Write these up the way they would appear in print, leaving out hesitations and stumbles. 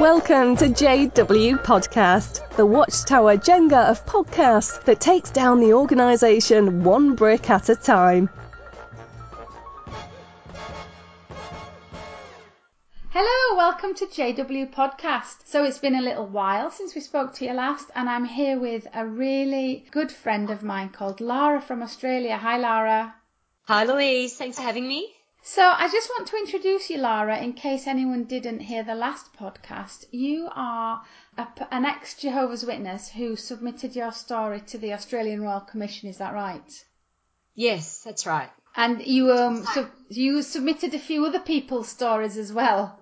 Welcome to JW Podcast, the Watchtower Jenga of podcasts that takes down the organisation one brick at a time. Hello, welcome to JW Podcast. So it's been a little while since we spoke to you last, and I'm here with a really good friend of mine called Lara from Australia. Hi, Lara. Hi, Louise. Thanks for having me. So I just want to introduce you, Lara, in case anyone didn't hear the last podcast. You are an ex-Jehovah's Witness who submitted your story to the Australian Royal Commission, is that right? Yes, that's right. And you submitted a few other people's stories as well.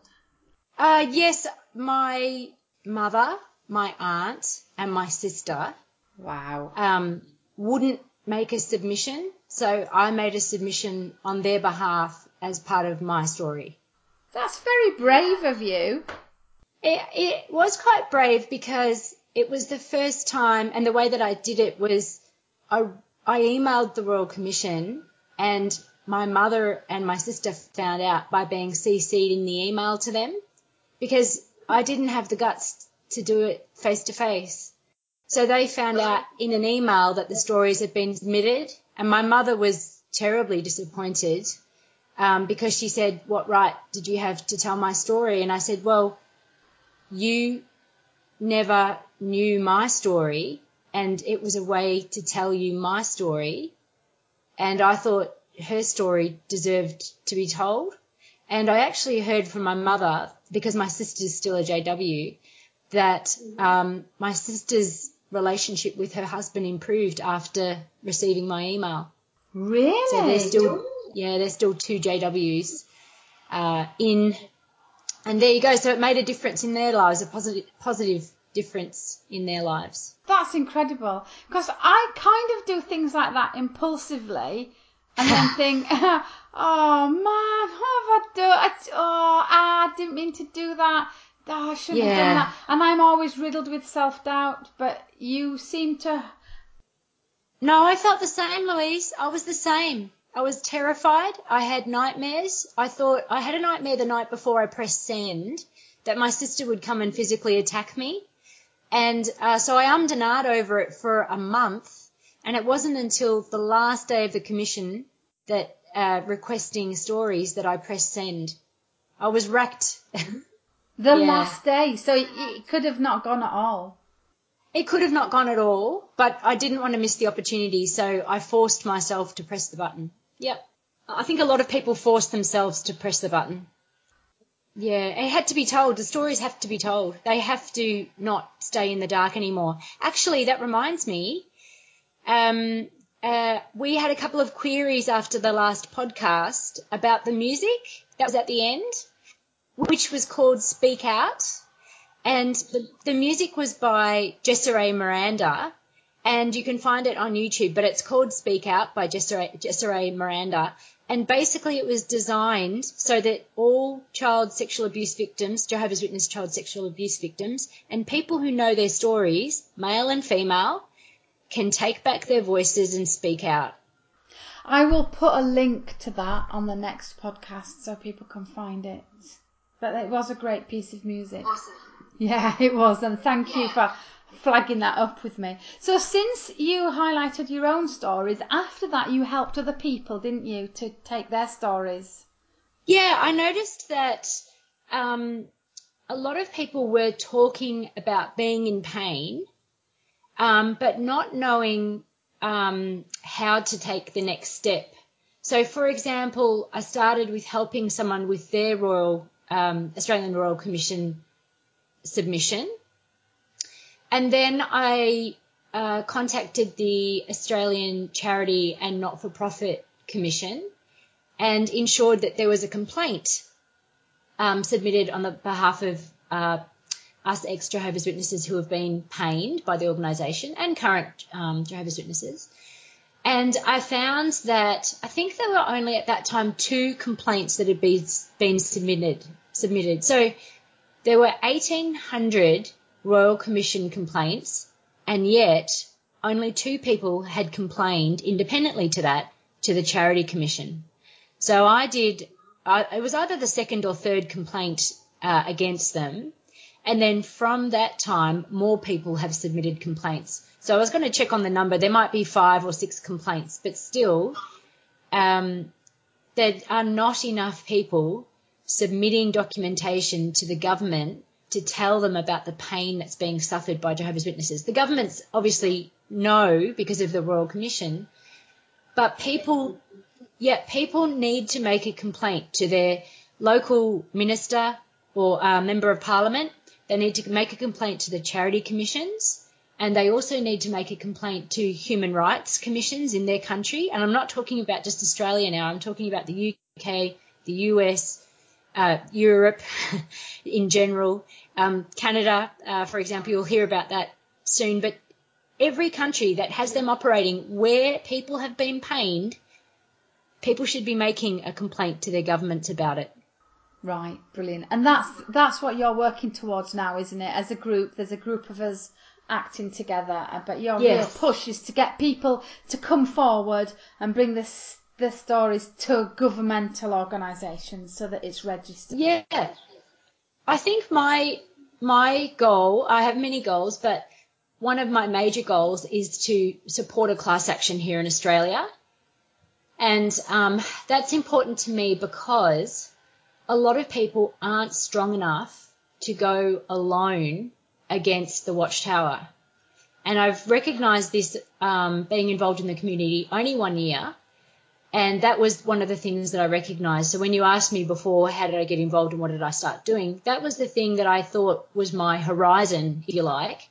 Yes, my mother, my aunt, and my sister. Wow. Wouldn't make a submission, so I made a submission on their behalf as part of my story. That's very brave of you. It was quite brave because it was the first time, and the way that I did it was I emailed the Royal Commission, and my mother and my sister found out by being CC'd in the email to them, because I didn't have the guts to do it face to face. So they found out in an email that the stories had been submitted, and my mother was terribly disappointed because she said, "What right did you have to tell my story?" And I said, "Well, you never knew my story, and it was a way to tell you my story, and I thought her story deserved to be told." And I actually heard from my mother, because my sister's still a JW, that my sister's relationship with her husband improved after receiving my email. Really? So there's still two JWs in, and there you go. So it made a difference in their lives, a positive difference in their lives. That's incredible, because I kind of do things like that impulsively, and then think, "Oh man, what have I done? I didn't mean to do that. Oh, I shouldn't have done that." And I'm always riddled with self-doubt. But you seem to. No, I felt the same, Louise. I was the same. I was terrified. I had nightmares. I had a nightmare the night before I pressed send that my sister would come and physically attack me. And so I ummed and ahed over it for a month. And it wasn't until the last day of the commission that requesting stories that I pressed send. I was wrecked. Last day. So it could have not gone at all. It could have not gone at all, but I didn't want to miss the opportunity, so I forced myself to press the button. Yep. I think a lot of people force themselves to press the button. Yeah, it had to be told. The stories have to be told. They have to not stay in the dark anymore. Actually, that reminds me, we had a couple of queries after the last podcast about the music that was at the end, which was called Speak Out. And the music was by Jessere Miranda, and you can find it on YouTube, but it's called Speak Out by Jessere Miranda. And basically it was designed so that all child sexual abuse victims, Jehovah's Witness child sexual abuse victims, and people who know their stories, male and female, can take back their voices and speak out. I will put a link to that on the next podcast so people can find it. But it was a great piece of music. Awesome. Yeah, it was, and thank you for flagging that up with me. So since you highlighted your own stories, after that you helped other people, didn't you, to take their stories? Yeah, I noticed that a lot of people were talking about being in pain, but not knowing how to take the next step. So, for example, I started with helping someone with their Australian Royal Commission submission, and then I contacted the Australian Charity and Not-for-Profit Commission and ensured that there was a complaint submitted on the behalf of us ex-Jehovah's Witnesses who have been pained by the organisation and current Jehovah's Witnesses. And I found that I think there were only at that time 2 complaints that had been submitted. So there were 1,800 Royal Commission complaints, and yet only 2 people had complained independently to the Charity Commission. So it was either the second or third complaint against them, And then from that time, more people have submitted complaints. So I was going to check on the number. There might be 5 or 6 complaints, but still there are not enough people submitting documentation to the government to tell them about the pain that's being suffered by Jehovah's Witnesses. The governments obviously know because of the Royal Commission, but people need to make a complaint to their local minister or member of parliament. They need to make a complaint to the charity commissions, and they also need to make a complaint to human rights commissions in their country. And I'm not talking about just Australia now. I'm talking about the UK, the US, Europe in general, Canada, for example. You'll hear about that soon. But every country that has them operating where people have been pained, people should be making a complaint to their governments about it. Right, brilliant. And that's what you're working towards now, isn't it? As a group, there's a group of us acting together, but your real push is to get people to come forward and bring the stories to governmental organisations so that it's registered. Yeah. I think my goal, I have many goals, but one of my major goals is to support a class action here in Australia. And that's important to me because a lot of people aren't strong enough to go alone against the Watchtower. And I've recognised this being involved in the community only 1 year, and that was one of the things that I recognised. So when you asked me before, how did I get involved and what did I start doing, that was the thing that I thought was my horizon, if you like.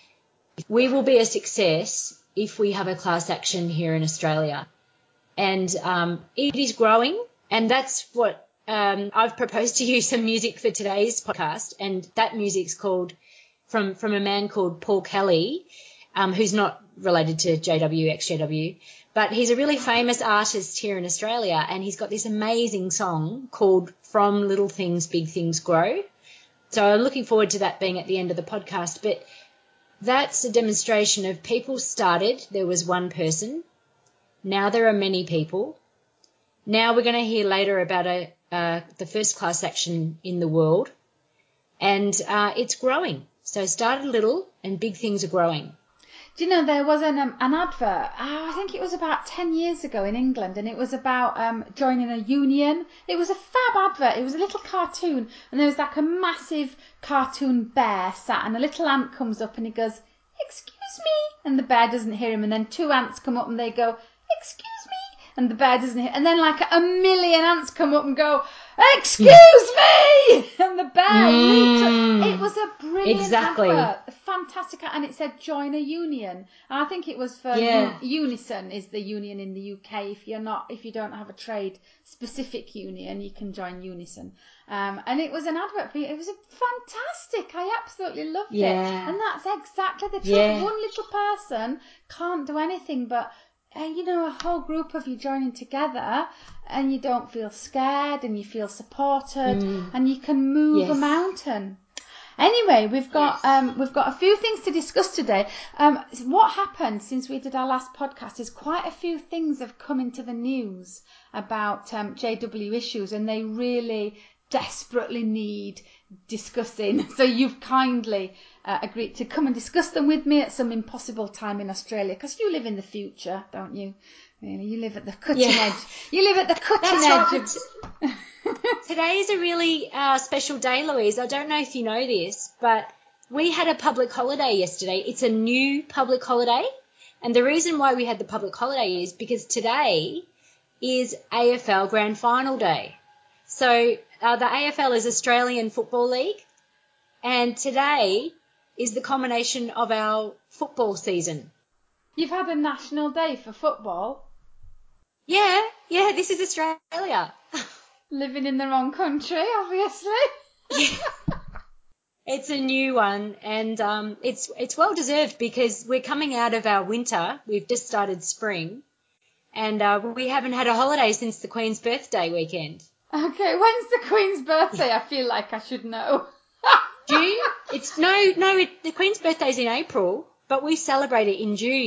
We will be a success if we have a class action here in Australia. And it is growing, and that's what I've proposed to use some music for today's podcast, and that music's called from a man called Paul Kelly, who's not related to JW, ex-JW, but he's a really famous artist here in Australia, and he's got this amazing song called From Little Things, Big Things Grow. So I'm looking forward to that being at the end of the podcast, but that's a demonstration of people started, there was one person, now there are many people. Now we're going to hear later about the first class action in the world, and it's growing. So it started little, and big things are growing. Do you know, there was an advert, I think it was about 10 years ago in England, and it was about joining a union. It was a fab advert. It was a little cartoon, and there was like a massive cartoon bear sat, and a little ant comes up and he goes, "Excuse me," and the bear doesn't hear him, and then 2 ants come up and they go, "Excuse me," and the bear doesn't hear, and then like 1 million ants come up and go, "Excuse me," and the bear leaps up. It was a brilliant advert, fantastic, and it said join a union. And I think it was for Unison is the union in the UK. If you don't have a trade specific union, you can join Unison. And it was an advert for you. It was fantastic. I absolutely loved it. And that's exactly the truth. Yeah. One little person can't do anything, but a whole group of you joining together, and you don't feel scared, and you feel supported, and you can move a mountain. Anyway, we've got a few things to discuss today. What happened since we did our last podcast is quite a few things have come into the news about JW issues, and they really desperately need discussing. So you've kindly agreed to come and discuss them with me at some impossible time in Australia, because you live in the future, don't you? Really, you live at the cutting edge. You live at the cutting edge. Right. Today is a really special day, Louise. I don't know if you know this, but we had a public holiday yesterday. It's a new public holiday, and the reason why we had the public holiday is because today is AFL Grand Final Day. So the AFL is Australian Football League, and today is the culmination of our football season. You've had a national day for football? Yeah, this is Australia. Living in the wrong country, obviously. Yeah. It's a new one, and it's well deserved because we're coming out of our winter. We've just started spring, and we haven't had a holiday since the Queen's birthday weekend. Okay, when's the Queen's birthday? I feel like I should know. June? The Queen's birthday's in April, but we celebrate it in June.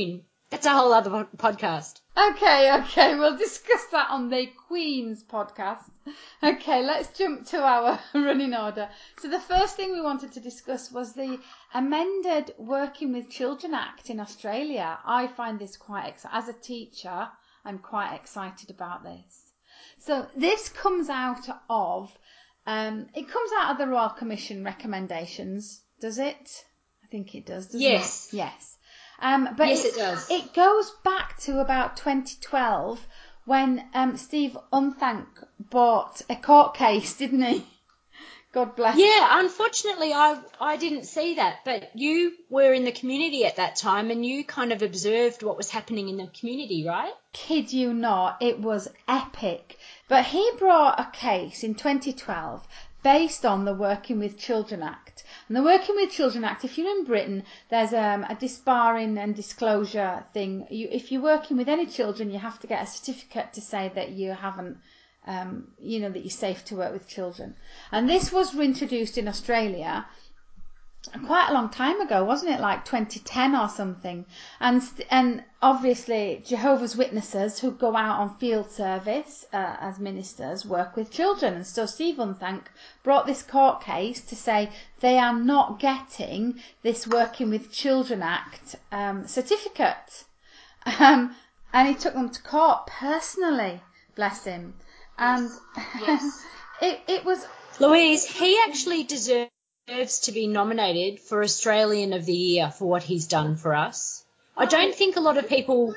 That's a whole other podcast. Okay, we'll discuss that on the Queen's podcast. Okay, let's jump to our running order. So the first thing we wanted to discuss was the amended Working with Children Act in Australia. I find this quite exciting. As a teacher, I'm quite excited about this. So this comes out of the Royal Commission recommendations, does it? I think it does, doesn't Yes. it? Yes. But yes, it does. It goes back to about 2012 when Steve Unthank bought a court case, didn't he? God bless. Yeah, unfortunately, I didn't see that, but you were in the community at that time and you kind of observed what was happening in the community, right? Kid you not, it was epic. But he brought a case in 2012 based on the Working with Children Act. And the Working with Children Act, if you're in Britain, there's a disbarring and disclosure thing. If you're working with any children, you have to get a certificate to say that you haven't, that you're safe to work with children. And this was reintroduced in Australia quite a long time ago, wasn't it? Like 2010 or something. And obviously Jehovah's Witnesses who go out on field service as ministers work with children. And so Steve Unthank brought this court case to say they are not getting this Working with Children Act certificate. And he took them to court personally, bless him. And yes. it was... Louise, he actually deserves to be nominated for Australian of the Year for what he's done for us. I don't think a lot of people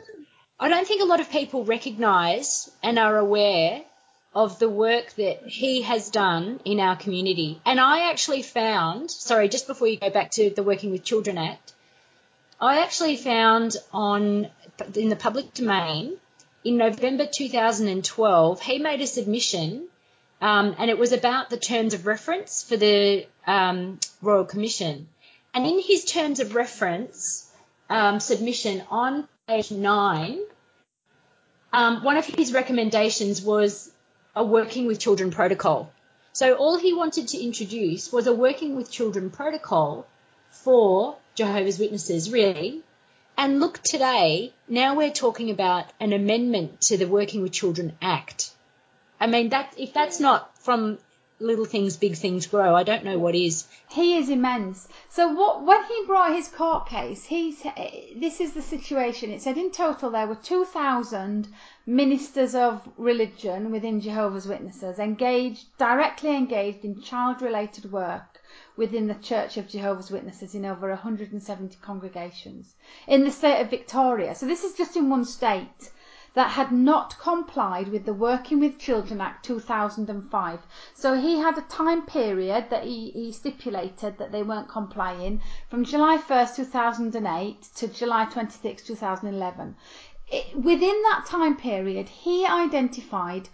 recognise and are aware of the work that he has done in our community. And I actually found, just before you go back to the Working with Children Act, I actually found in the public domain in November 2012, he made a submission. And it was about the terms of reference for the Royal Commission. And in his terms of reference submission on page 9, one of his recommendations was a Working with Children protocol. So all he wanted to introduce was a Working with Children protocol for Jehovah's Witnesses, really. And look, today, now we're talking about an amendment to the Working with Children Act. I mean, if that's not from little things, big things grow, I don't know what is. He is immense. So when he brought his court case, this is the situation. It said in total there were 2,000 ministers of religion within Jehovah's Witnesses directly engaged in child-related work within the Church of Jehovah's Witnesses in over 170 congregations in the state of Victoria. So this is just in one state that had not complied with the Working with Children Act 2005. So he had a time period that he stipulated that they weren't complying from July 1st, 2008 to July 26, 2011. Within that time period, he identified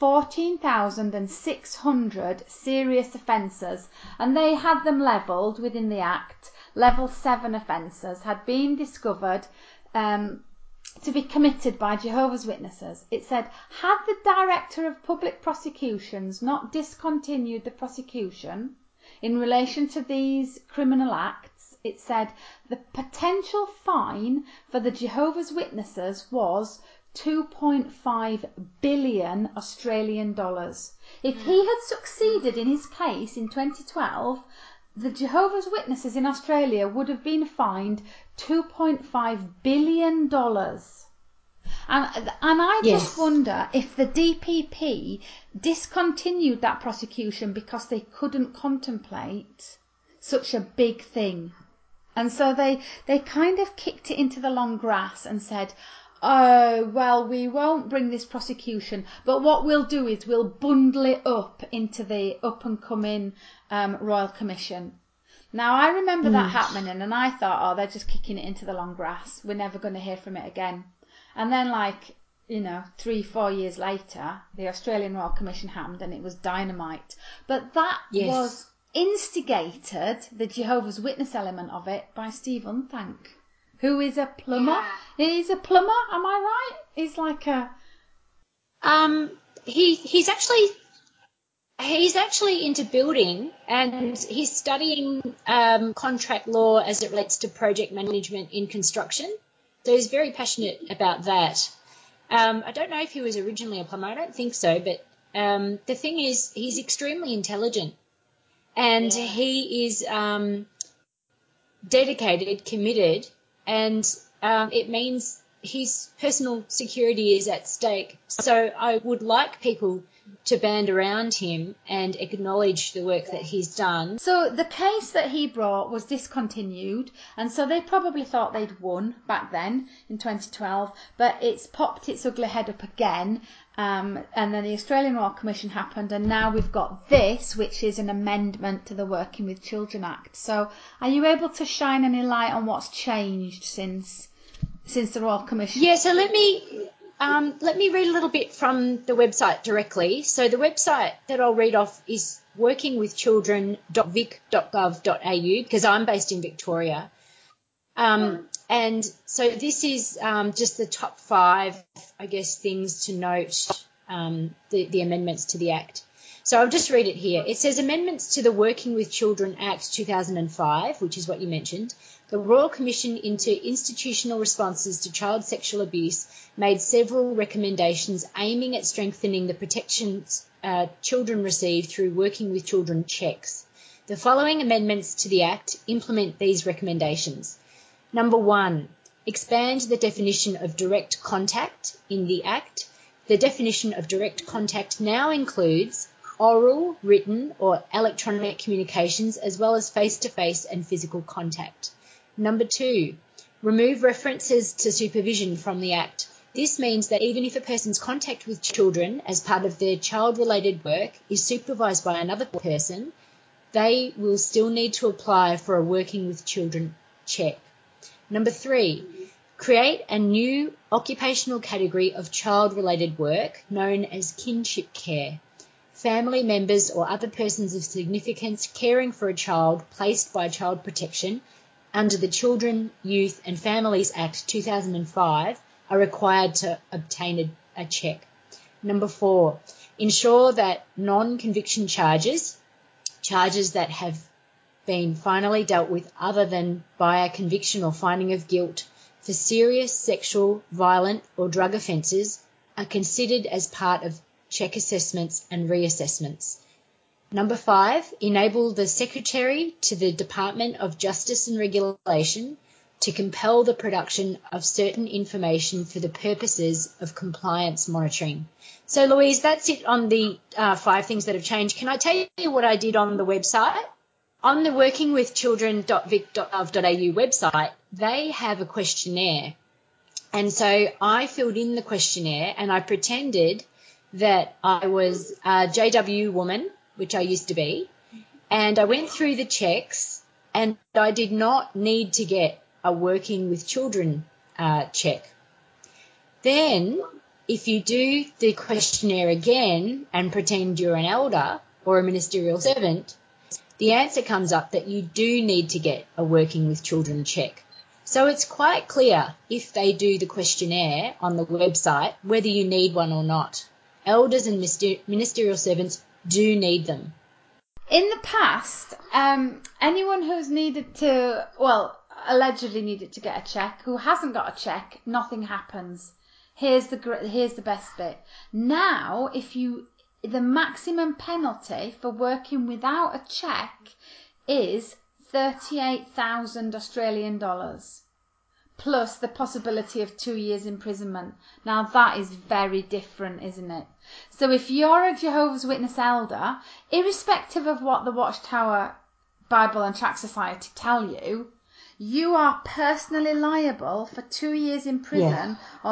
14,600 serious offences, and they had them levelled within the Act. Level 7 offences had been discovered to be committed by Jehovah's Witnesses. It said, had the Director of Public Prosecutions not discontinued the prosecution in relation to these criminal acts, it said the potential fine for the Jehovah's Witnesses was 2.5 billion Australian dollars. If he had succeeded in his case in 2012, the Jehovah's Witnesses in Australia would have been fined $2.5 billion. And I just wonder if the DPP discontinued that prosecution because they couldn't contemplate such a big thing. And so they kind of kicked it into the long grass and said, oh, well, we won't bring this prosecution, but what we'll do is we'll bundle it up into the up-and-coming Royal Commission. Now, I remember that happening, and I thought, oh, they're just kicking it into the long grass. We're never going to hear from it again. And then, 3-4 years later, the Australian Royal Commission happened, and it was dynamite. But that was instigated, the Jehovah's Witness element of it, by Steve Unthank, who is a plumber. Yeah. He's a plumber, am I right? He's like a... He's actually into building, and he's studying contract law as it relates to project management in construction. So he's very passionate about that. I don't know if he was originally a plumber. I don't think so. But the thing is, he's extremely intelligent, and he is dedicated, committed, and it means his personal security is at stake. So I would like people to band around him and acknowledge the work that he's done. So the case that he brought was discontinued, and so they probably thought they'd won back then in 2012, but it's popped its ugly head up again, and then the Australian Royal Commission happened, and now we've got this, which is an amendment to the Working with Children Act. So are you able to shine any light on what's changed since the Royal Commission? Yeah, so let me read a little bit from the website directly. So the website that I'll read off is workingwithchildren.vic.gov.au, because I'm based in Victoria. And so this is just the top 5, I guess, things to note, the amendments to the Act. So I'll just read it here. It says, amendments to the Working with Children Act 2005, which is what you mentioned. The Royal Commission into Institutional Responses to Child Sexual Abuse made several recommendations aiming at strengthening the protections children receive through Working with Children checks. The following amendments to the Act implement these recommendations. Number 1, expand the definition of direct contact in the Act. The definition of direct contact now includes oral, written, or electronic communications, as well as face-to-face and physical contact. Number 2, remove references to supervision from the Act. This means that even if a person's contact with children as part of their child-related work is supervised by another person, they will still need to apply for a Working with Children check. Number 3, create a new occupational category of child-related work known as kinship care. Family members or other persons of significance caring for a child placed by Child Protection under the Children, Youth and Families Act 2005 are required to obtain a check. Number 4, ensure that non-conviction charges that have been finally dealt with other than by a conviction or finding of guilt for serious sexual, violent or drug offences are considered as part of check assessments and reassessments. Number 5, enable the Secretary to the Department of Justice and Regulation to compel the production of certain information for the purposes of compliance monitoring. So, Louise, that's it on the 5 things that have changed. Can I tell you what I did on the website? On the workingwithchildren.vic.gov.au website, they have a questionnaire. And so I filled in the questionnaire and I pretended that I was a JW woman, which I used to be, and I went through the checks and I did not need to get a Working with Children check. Then if you do the questionnaire again and pretend you're an elder or a ministerial servant, the answer comes up that you do need to get a Working with Children check. So it's quite clear if they do the questionnaire on the website whether you need one or not. Elders and ministerial servants do need them. In the past, anyone who's allegedly needed to get a check, who hasn't got a check, nothing happens. Here's the best bit. Now, the maximum penalty for working without a check is 38,000 Australian dollars, plus the possibility of 2 years imprisonment. Now that is very different, isn't it? So if you're a Jehovah's Witness elder, irrespective of what the Watchtower Bible and Tract Society tell you, you are personally liable for 2 years in prison or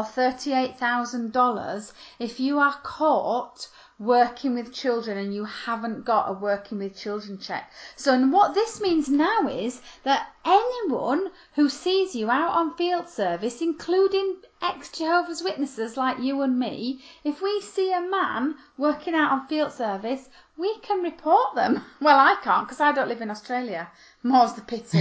$38,000 if you are caught working with children and you haven't got a Working with Children check. So and what this means now is that anyone who sees you out on field service, including ex-Jehovah's Witnesses like you and me, if we see a man working out on field service, we can report them. Well, I can't because I don't live in Australia. More's the pity.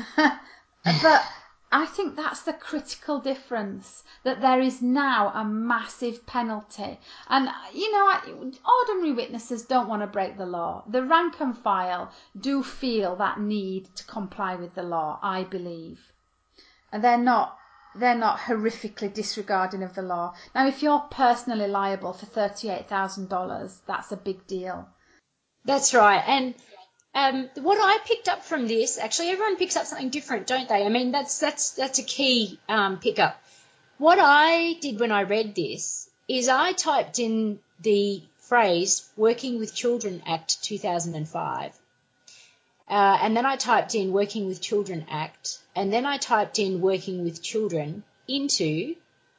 But I think that's the critical difference, that there is now a massive penalty. And, ordinary witnesses don't want to break the law. The rank and file do feel that need to comply with the law, I believe. And they're not they're not horrifically disregarding of the law. Now, if you're personally liable for $38,000, that's a big deal. That's right. And what I picked up from this, actually, everyone picks up something different, don't they? I mean, that's a key pickup. What I did when I read this is I typed in the phrase Working with Children Act 2005, and then I typed in Working with Children Act, and then I typed in Working with Children into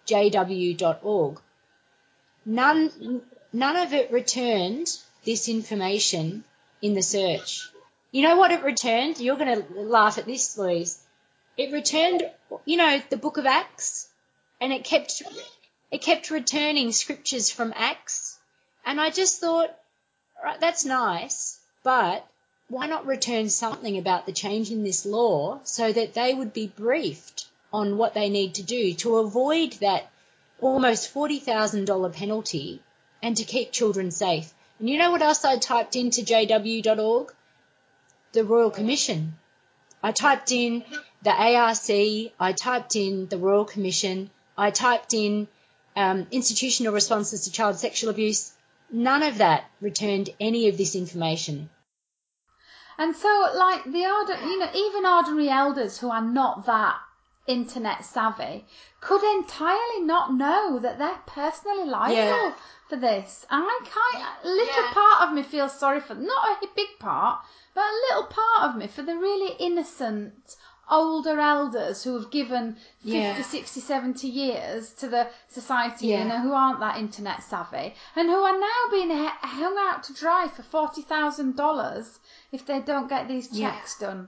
jw.org. None of it returned this information in the search. You know what it returned? You're going to laugh at this, Louise. It returned, the book of Acts, and it kept returning scriptures from Acts. And I just thought, right, that's nice, but why not return something about the change in this law so that they would be briefed on what they need to do to avoid that almost $40,000 penalty and to keep children safe. And you know what else I typed into jw.org? The Royal Commission. I typed in the ARC, I typed in the Royal Commission, I typed in institutional responses to child sexual abuse. None of that returned any of this information. And so, like, even ordinary elders who are not that internet savvy could entirely not know that they're personally liable for this. And part of me feels sorry for, not a big part, but a little part of me for the really innocent older elders who have given 50, 60, 70 years to the society and who aren't that internet savvy and who are now being hung out to dry for $40,000 if they don't get these checks done.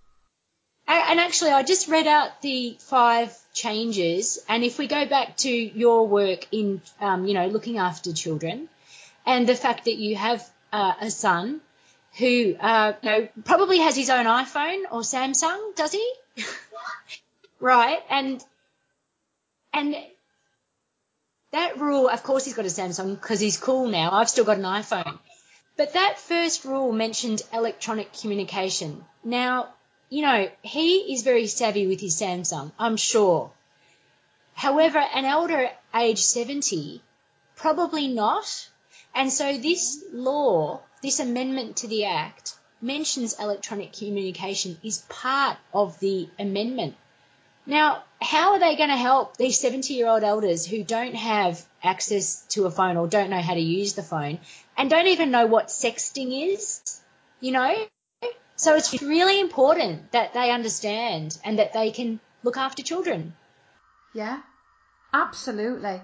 And actually, I just read out the 5 changes, and if we go back to your work in, looking after children, and the fact that you have a son who probably has his own iPhone or Samsung, does he? Right, and that rule, of course he's got a Samsung because he's cool now. I've still got an iPhone. But that first rule mentioned electronic communication. Now, he is very savvy with his Samsung, I'm sure. However, an elder age 70, probably not. And so this law, this amendment to the Act, mentions electronic communication is part of the amendment. Now, how are they going to help these 70-year-old elders who don't have access to a phone or don't know how to use the phone and don't even know what sexting is, So it's really important that they understand and that they can look after children. Yeah, absolutely.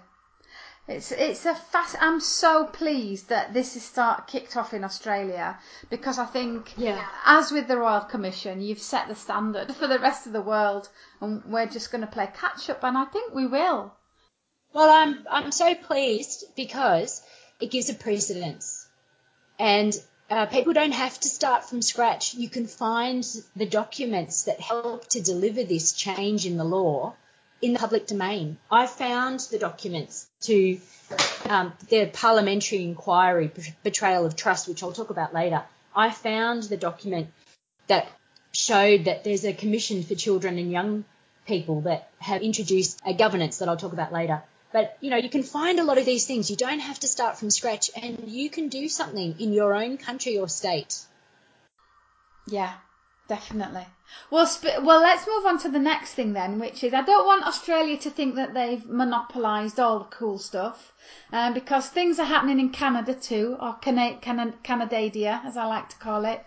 I'm so pleased that this is kicked off in Australia because I think, as with the Royal Commission, you've set the standard for the rest of the world, and we're just going to play catch up, and I think we will. Well, I'm so pleased because it gives a precedence, and people don't have to start from scratch. You can find the documents that help to deliver this change in the law in the public domain. I found the documents to the parliamentary inquiry, betrayal of trust, which I'll talk about later. I found the document that showed that there's a commission for children and young people that have introduced a governance that I'll talk about later. But, you can find a lot of these things. You don't have to start from scratch, and you can do something in your own country or state. Yeah, definitely. Well, let's move on to the next thing then, which is I don't want Australia to think that they've monopolised all the cool stuff, because things are happening in Canada too, or Canadadia, as I like to call it.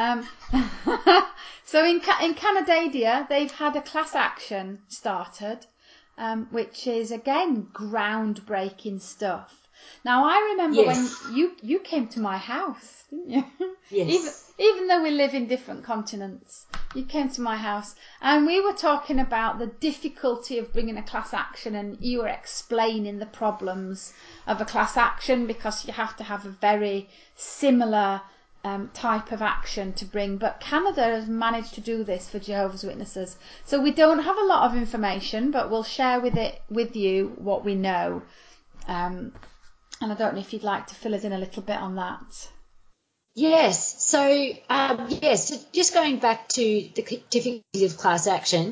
So in Canadadia, they've had a class action started, which is, again, groundbreaking stuff. Now, I remember when you came to my house, didn't you? Yes. Even though we live in different continents, you came to my house and we were talking about the difficulty of bringing a class action, and you were explaining the problems of a class action because you have to have a very similar type of action to bring. But Canada has managed to do this for Jehovah's Witnesses. So we don't have a lot of information, but we'll share with you what we know. And I don't know if you'd like to fill us in a little bit on that. Yes. So, so just going back to the difficulties of class action,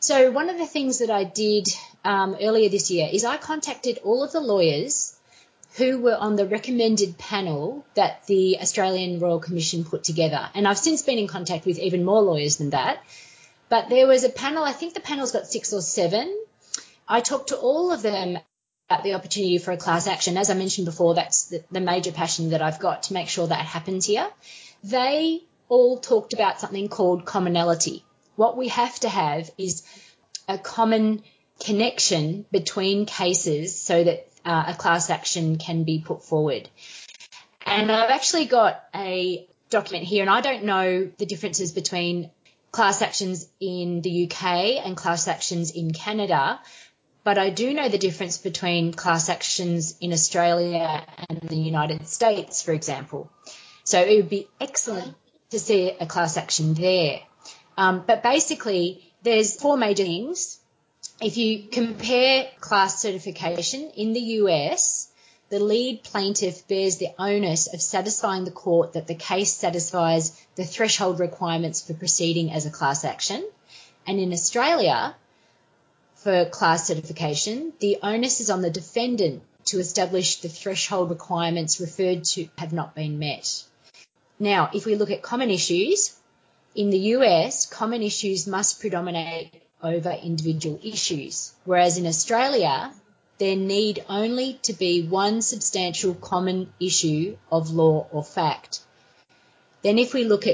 So one of the things that I did earlier this year is I contacted all of the lawyers who were on the recommended panel that the Australian Royal Commission put together. And I've since been in contact with even more lawyers than that. But there was a panel, I think the panel's got 6 or 7. I talked to all of them about the opportunity for a class action. As I mentioned before, that's the major passion that I've got to make sure that happens here. They all talked about something called commonality. What we have to have is a common connection between cases so that a class action can be put forward. And I've actually got a document here, and I don't know the differences between class actions in the UK and class actions in Canada, but I do know the difference between class actions in Australia and the United States, for example. So it would be excellent to see a class action there. But basically, there's 4 major things. If you compare class certification in the US, the lead plaintiff bears the onus of satisfying the court that the case satisfies the threshold requirements for proceeding as a class action. And in Australia, for class certification, the onus is on the defendant to establish the threshold requirements referred to have not been met. Now, if we look at common issues, in the US, common issues must predominate over individual issues, whereas in Australia, there need only to be one substantial common issue of law or fact. Then if we look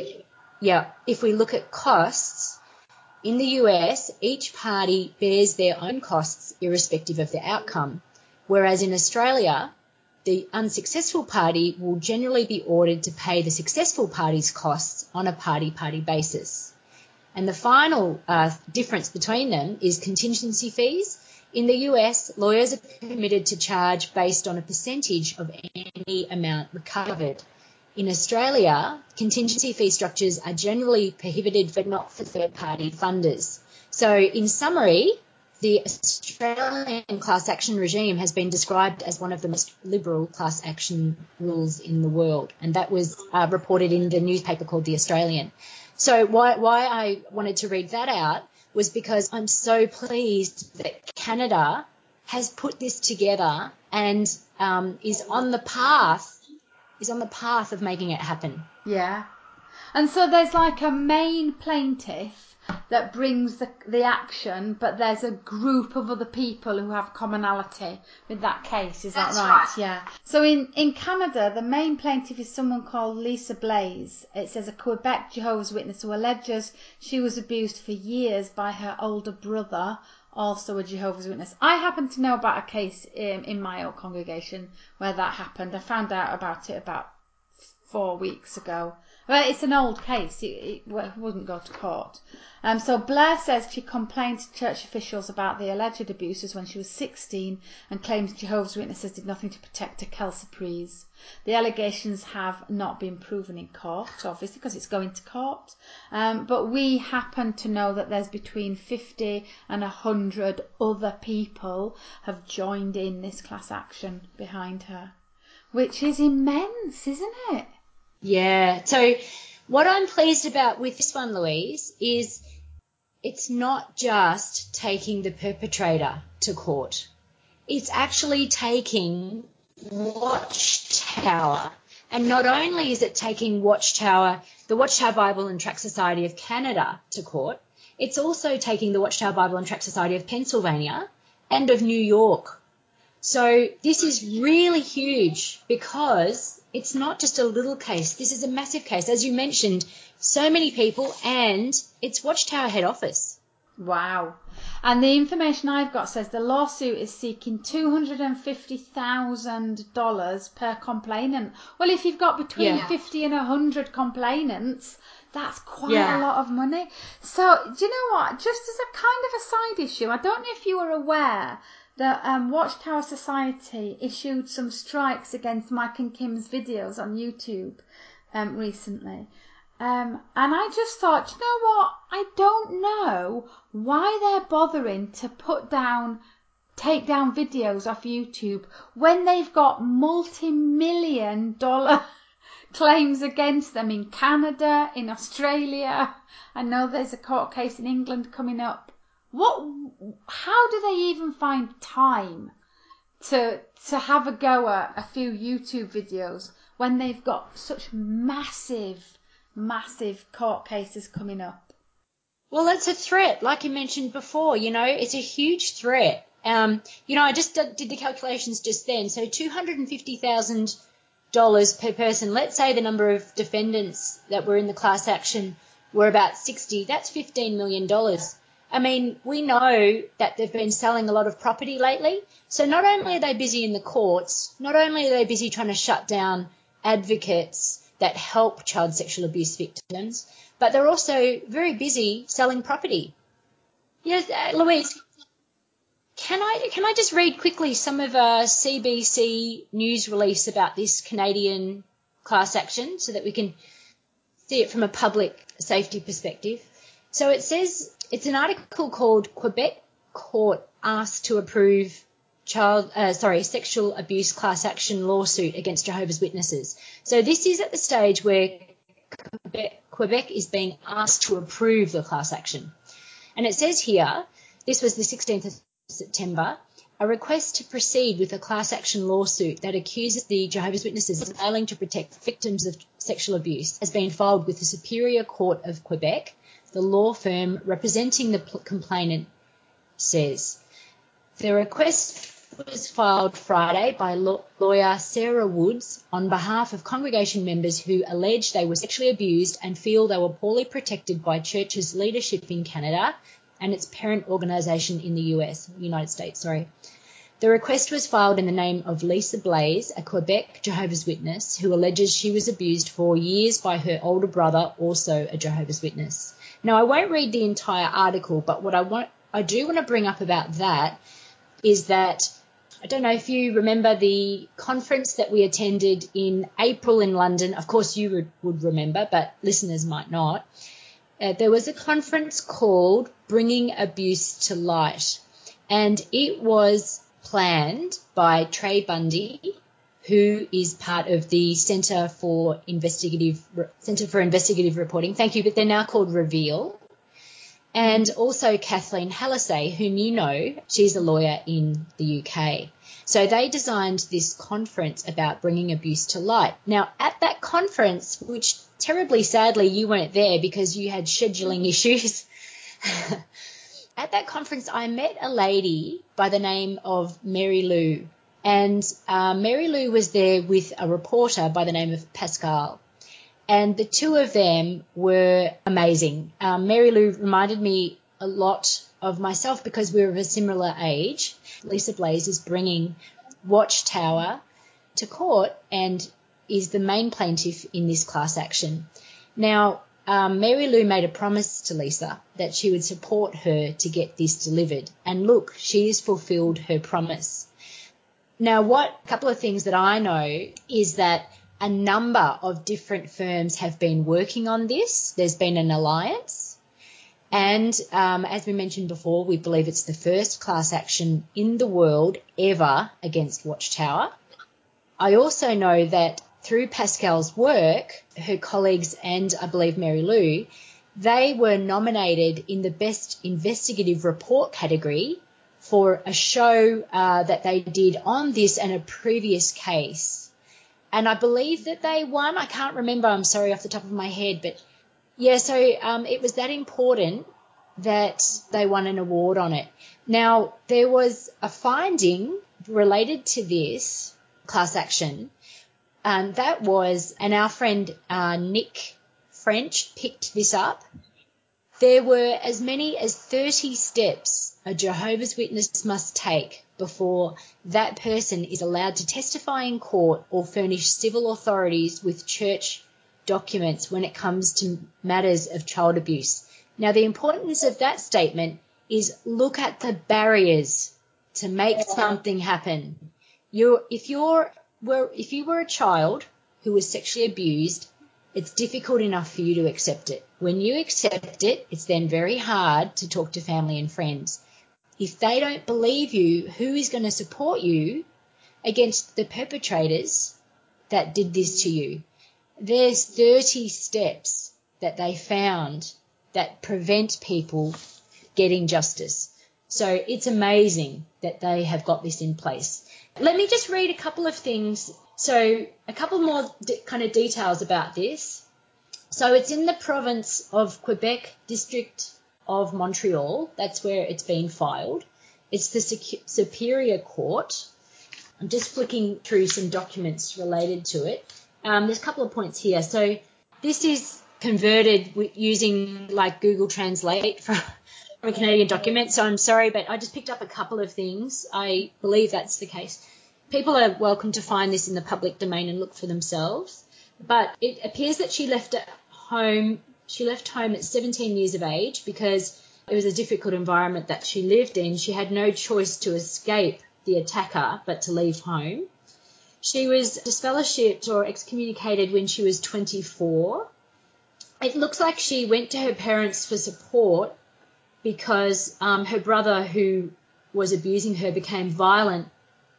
at costs, in the US, each party bears their own costs irrespective of the outcome, whereas in Australia, the unsuccessful party will generally be ordered to pay the successful party's costs on a party-party basis. And the final difference between them is contingency fees. In the US, lawyers are permitted to charge based on a percentage of any amount recovered. In Australia, contingency fee structures are generally prohibited but not for third-party funders. So in summary, the Australian class action regime has been described as one of the most liberal class action rules in the world, and that was reported in the newspaper called The Australian. So why I wanted to read that out was because I'm so pleased that Canada has put this together and is on the path of making it happen. Yeah. And so there's like a main plaintiff that brings the action, but there's a group of other people who have commonality with that case. Is that right? Yeah. So in Canada, the main plaintiff is someone called Lisa Blaze. It says a Quebec Jehovah's Witness who alleges she was abused for years by her older brother, also a Jehovah's Witness. I happen to know about a case in my own congregation where that happened. I found out about it about 4 weeks ago. Well, it's an old case. It wouldn't go to court. So Blair says she complained to church officials about the alleged abuses when she was 16 and claims Jehovah's Witnesses did nothing to protect her Kelsey Priest. The allegations have not been proven in court, obviously, because it's going to court. But we happen to know that there's between 50 and 100 other people have joined in this class action behind her, which is immense, isn't it? Yeah. So what I'm pleased about with this one, Louise, is it's not just taking the perpetrator to court. It's actually taking Watchtower. And not only is it taking Watchtower, the Watchtower Bible and Tract Society of Canada to court, it's also taking the Watchtower Bible and Tract Society of Pennsylvania and of New York. So this is really huge because it's not just a little case. This is a massive case. As you mentioned, so many people, and it's Watchtower head office. Wow. And the information I've got says the lawsuit is seeking $250,000 per complainant. Well, if you've got between 50 and 100 complainants, that's quite a lot of money. So, do you know what? Just as a kind of a side issue, I don't know if you were aware that Watchtower Society issued some strikes against Mike and Kim's videos on YouTube recently. And I just thought, you know what? I don't know why they're bothering to take down videos off YouTube when they've got multi-million-dollar claims against them in Canada, in Australia. I know there's a court case in England coming up. How do they even find time to have a go at a few YouTube videos when they've got such massive court cases coming up? Well, it's a threat, like you mentioned before. It's a huge threat. I just did the calculations just then. So $250,000 per person. Let's say the number of defendants that were in the class action were about 60. That's $15 million. I mean, we know that they've been selling a lot of property lately. So not only are they busy in the courts, not only are they busy trying to shut down advocates that help child sexual abuse victims, but they're also very busy selling property. Yes, Louise, can I just read quickly some of a CBC news release about this Canadian class action so that we can see it from a public safety perspective? So it says, it's an article called Quebec Court Asked to Approve Sexual Abuse Class Action Lawsuit Against Jehovah's Witnesses. So this is at the stage where Quebec is being asked to approve the class action. And it says here, this was the 16th of September, a request to proceed with a class action lawsuit that accuses the Jehovah's Witnesses of failing to protect victims of sexual abuse has been filed with the Superior Court of Quebec, the law firm representing the complainant says. The request was filed Friday by lawyer Sarah Woods on behalf of congregation members who allege they were sexually abused and feel they were poorly protected by church's leadership in Canada and its parent organisation in the United States. The request was filed in the name of Lisa Blaze, a Quebec Jehovah's Witness, who alleges she was abused for years by her older brother, also a Jehovah's Witness. Now, I won't read the entire article, but what I do want to bring up about that is that, I don't know if you remember the conference that we attended in April in London. Of course, you would remember, but listeners might not. There was a conference called Bringing Abuse to Light, and it was planned by Trey Bundy, who is part of the Centre for Investigative Reporting. Thank you, but they're now called Reveal. And also Kathleen Hallisay, whom you know, she's a lawyer in the UK. So they designed this conference about bringing abuse to light. Now, at that conference, which terribly sadly you weren't there because you had scheduling issues, at that conference I met a lady by the name of Mary Lou. And Mary Lou was there with a reporter by the name of Pascal. And the two of them were amazing. Mary Lou reminded me a lot of myself because we were of a similar age. Lisa Blaze is bringing Watchtower to court and is the main plaintiff in this class action. Now, Mary Lou made a promise to Lisa that she would support her to get this delivered. And look, she has fulfilled her promise. Now, a couple of things that I know is that a number of different firms have been working on this. There's been an alliance. And as we mentioned before, we believe it's the first class action in the world ever against Watchtower. I also know that through Pascal's work, her colleagues and I believe Mary Lou, they were nominated in the Best Investigative Report category for a show that they did on this and a previous case. And I believe that they won. I can't remember, I'm sorry, off the top of my head. But, yeah, so it was that important that they won an award on it. Now, there was a finding related to this class action, and that was, and our friend Nick French picked this up, there were as many as 30 steps a Jehovah's Witness must take before that person is allowed to testify in court or furnish civil authorities with church documents when it comes to matters of child abuse. Now, the importance of that statement is look at the barriers to make something happen. If you were a child who was sexually abused, it's difficult enough for you to accept it. When you accept it, it's then very hard to talk to family and friends. If they don't believe you, who is going to support you against the perpetrators that did this to you? There's 30 steps that they found that prevent people getting justice. So it's amazing that they have got this in place. Let me just read a couple of things. So a couple more kind of details about this. So it's in the province of Quebec, District of Montreal. That's where it's been filed. It's the Superior Court. I'm just flicking through some documents related to it. There's a couple of points here. So this is converted using like Google Translate from a Canadian document. So I'm sorry, but I just picked up a couple of things. I believe that's the case. People are welcome to find this in the public domain and look for themselves. But it appears that she left home at 17 years of age because it was a difficult environment that she lived in. She had no choice to escape the attacker but to leave home. She was disfellowshipped or excommunicated when she was 24. It looks like she went to her parents for support because her brother, who was abusing her, became violent,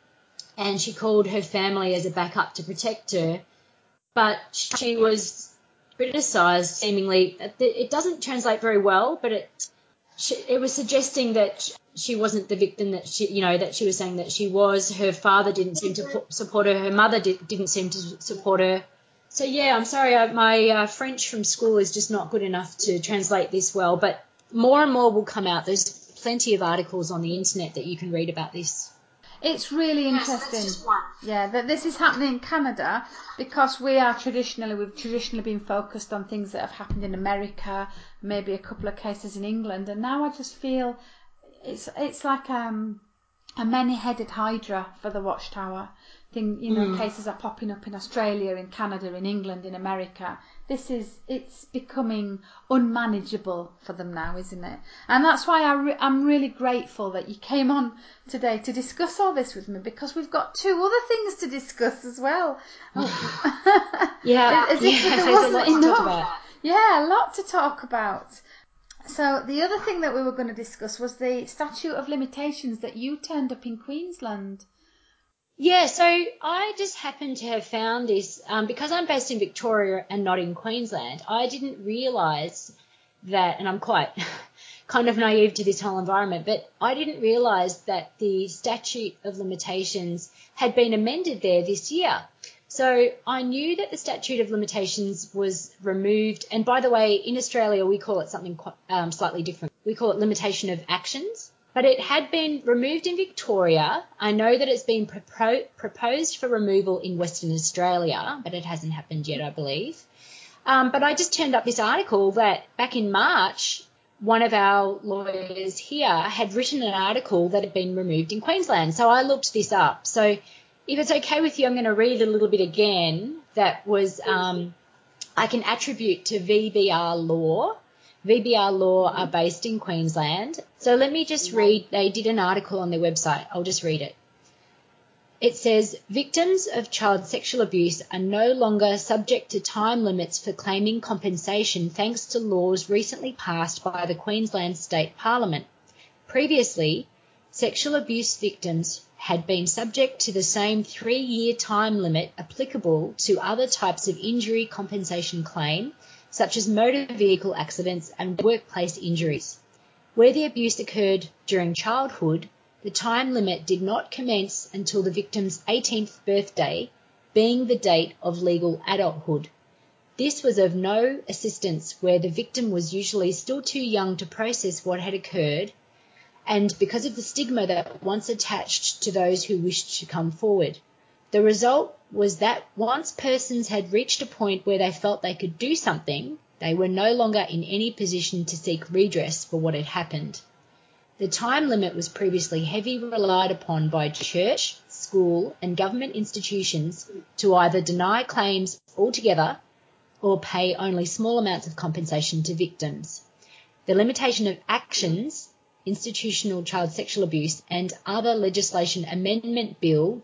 and she called her family as a backup to protect her. But she was criticised, seemingly. It doesn't translate very well, but it was suggesting that she wasn't the victim that she was saying that she was. Her father didn't seem to support her. Her mother didn't seem to support her. So, yeah, I'm sorry, my French from school is just not good enough to translate this well, but more and more will come out. There's plenty of articles on the internet that you can read about this. It's really interesting. That this is happening in Canada because we've traditionally been focused on things that have happened in America, maybe a couple of cases in England, and now I just feel it's like a many-headed hydra for the Watchtower thing. Cases are popping up in Australia, in Canada, in England, in America. It's becoming unmanageable for them now, isn't it? And that's why I'm really grateful that you came on today to discuss all this with me, because we've got two other things to discuss as well. Yeah, as if there wasn't a lot to talk about. Yeah, a lot to talk about. So the other thing that we were going to discuss was the statute of limitations that you turned up in Queensland. Yeah, so I just happened to have found this because I'm based in Victoria and not in Queensland. I didn't realise that, and I'm quite kind of naive to this whole environment, but I didn't realise that the statute of limitations had been amended there this year. So I knew that the statute of limitations was removed. And by the way, in Australia, we call it something slightly different. We call it limitation of actions. But it had been removed in Victoria. I know that it's been proposed for removal in Western Australia, but it hasn't happened yet, I believe. But I just turned up this article that back in March, one of our lawyers here had written an article that had been removed in Queensland. So I looked this up. So if it's okay with you, I'm going to read a little bit again. That was I can attribute to VBR Law. VBR Law are based in Queensland. So let me just read. They did an article on their website. I'll just read it. It says, victims of child sexual abuse are no longer subject to time limits for claiming compensation thanks to laws recently passed by the Queensland State Parliament. Previously, sexual abuse victims had been subject to the same 3-year time limit applicable to other types of injury compensation claim, such as motor vehicle accidents and workplace injuries. Where the abuse occurred during childhood, the time limit did not commence until the victim's 18th birthday, being the date of legal adulthood. This was of no assistance where the victim was usually still too young to process what had occurred, and because of the stigma that once attached to those who wished to come forward. The result was that once persons had reached a point where they felt they could do something, they were no longer in any position to seek redress for what had happened. The time limit was previously heavily relied upon by church, school and government institutions to either deny claims altogether or pay only small amounts of compensation to victims. The limitation of actions, institutional child sexual abuse and other legislation amendment bill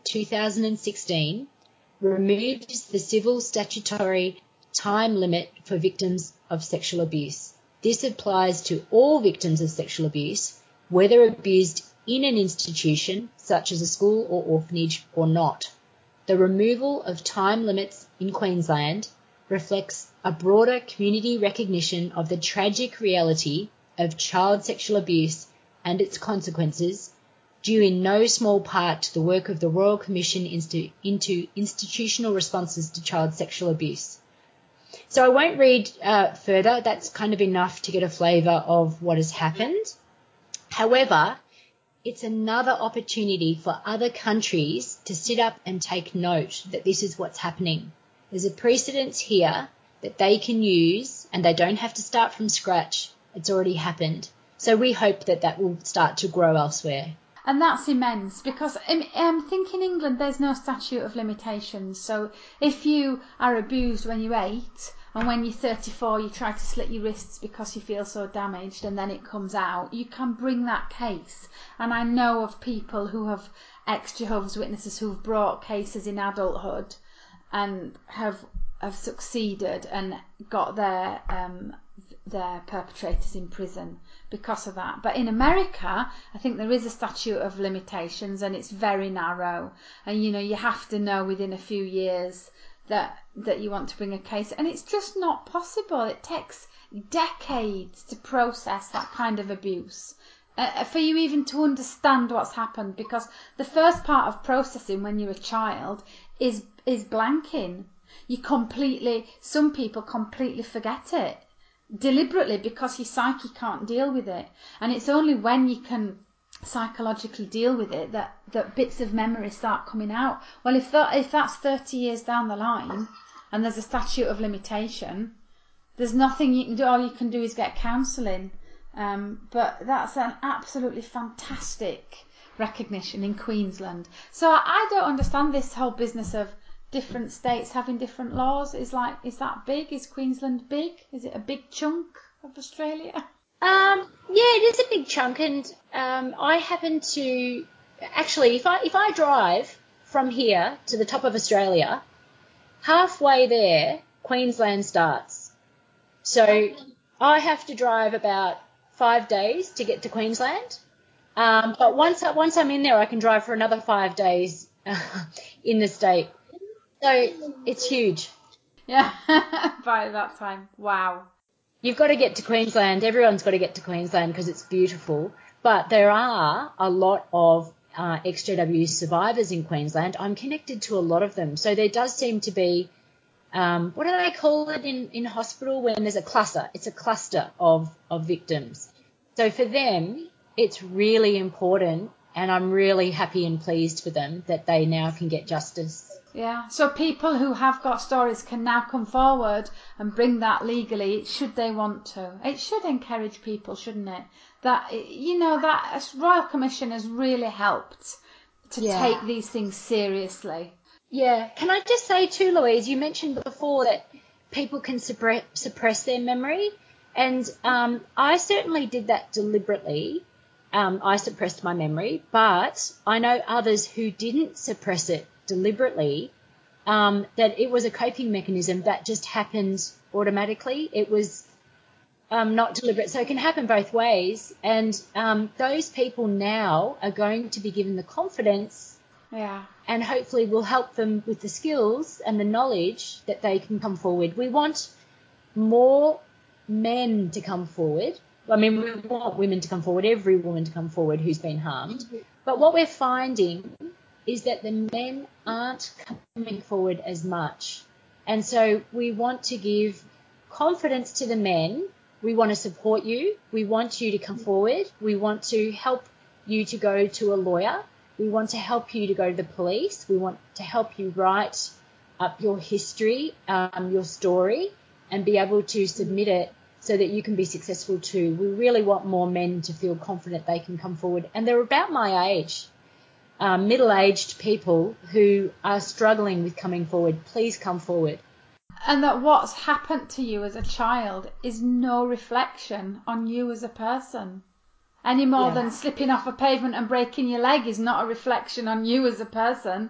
2016 removes the civil statutory time limit for victims of sexual abuse. This applies to all victims of sexual abuse, whether abused in an institution such as a school or orphanage or not. The removal of time limits in Queensland reflects a broader community recognition of the tragic reality of child sexual abuse and its consequences, due in no small part to the work of the Royal Commission into Institutional Responses to Child Sexual Abuse. So I won't read further. That's kind of enough to get a flavour of what has happened. However, it's another opportunity for other countries to sit up and take note that this is what's happening. There's a precedence here that they can use, and they don't have to start from scratch. It's already happened. So we hope that that will start to grow elsewhere. And that's immense, because I think in England there's no statute of limitations. So if you are abused when you're 8 and when you're 34 you try to slit your wrists because you feel so damaged and then it comes out, you can bring that case. And I know of people who have ex-Jehovah's Witnesses who've brought cases in adulthood and have succeeded and got their perpetrators in prison because of that. But in America, I think there is a statute of limitations and it's very narrow. And, you have to know within a few years that you want to bring a case. And it's just not possible. It takes decades to process that kind of abuse. For you even to understand what's happened, because the first part of processing when you're a child is blanking. Some people completely forget it deliberately because your psyche can't deal with it. And it's only when you can psychologically deal with it that bits of memory start coming out. Well, if that's 30 years down the line and there's a statute of limitation, there's nothing you can do. All you can do is get counselling. But that's an absolutely fantastic recognition in Queensland. So I don't understand this whole business of different states having different laws. Is that big? Is Queensland big? Is it a big chunk of Australia? Yeah, it is a big chunk, and I happen to actually, if I drive from here to the top of Australia, halfway there, Queensland starts. So I have to drive about 5 days to get to Queensland. But once I'm in there, I can drive for another 5 days in the state. So it's huge. Yeah, by that time. Wow. You've got to get to Queensland. Everyone's got to get to Queensland because it's beautiful. But there are a lot of XJW survivors in Queensland. I'm connected to a lot of them. So there does seem to be, what do they call it in hospital when there's a cluster? It's a cluster of victims. So for them, it's really important, and I'm really happy and pleased for them that they now can get justice. Yeah, so people who have got stories can now come forward and bring that legally, should they want to. It should encourage people, shouldn't it? That Royal Commission has really helped to take these things seriously. Yeah. Can I just say too, Louise, you mentioned before that people can suppress their memory, and I certainly did that deliberately. I suppressed my memory, but I know others who didn't suppress it deliberately, that it was a coping mechanism that just happened automatically. It was not deliberate. So it can happen both ways. And those people now are going to be given the confidence, and hopefully will help them with the skills and the knowledge that they can come forward. We want more men to come forward. I mean, we want women to come forward, every woman to come forward who's been harmed. But what we're finding is that the men aren't coming forward as much. And so we want to give confidence to the men. We want to support you. We want you to come forward. We want to help you to go to a lawyer. We want to help you to go to the police. We want to help you write up your history, your story, and be able to submit it so that you can be successful too. We really want more men to feel confident they can come forward. And they're about my age, middle-aged people who are struggling with coming forward. Please come forward. And that what's happened to you as a child is no reflection on you as a person. Any more than slipping off a pavement and breaking your leg is not a reflection on you as a person.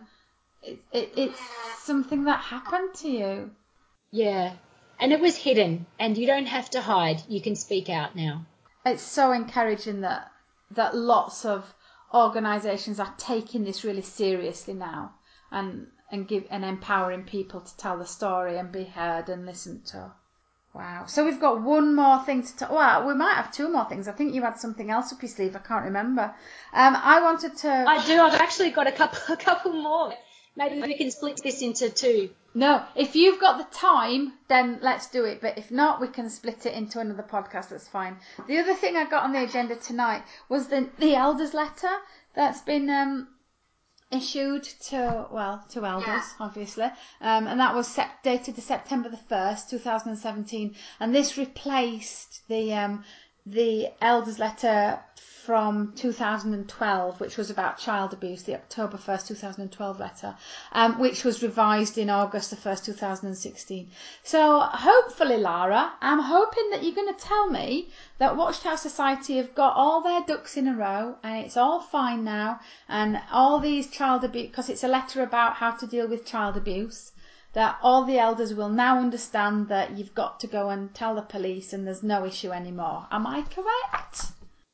It's something that happened to you. Yeah. And it was hidden, and you don't have to hide. You can speak out now. It's so encouraging that lots of organisations are taking this really seriously now and empowering people to tell the story and be heard and listened to. Wow. So we've got one more thing to talk. Well, we might have two more things. I think you had something else up your sleeve. I can't remember. I wanted to. I do. I've actually got a couple more. Maybe we can split this into two. No, if you've got the time, then let's do it. But if not, we can split it into another podcast. That's fine. The other thing I got on the agenda tonight was the elders' letter that's been issued to elders, obviously, and that was dated to September the 1st, 2017, and this replaced the elders' letter from 2012, which was about child abuse, the October 1st, 2012 letter, which was revised in August the 1st, 2016. So hopefully, Lara, I'm hoping that you're going to tell me that Watchtower Society have got all their ducks in a row and it's all fine now, and all these child abuse, because it's a letter about how to deal with child abuse, that all the elders will now understand that you've got to go and tell the police and there's no issue anymore. Am I correct?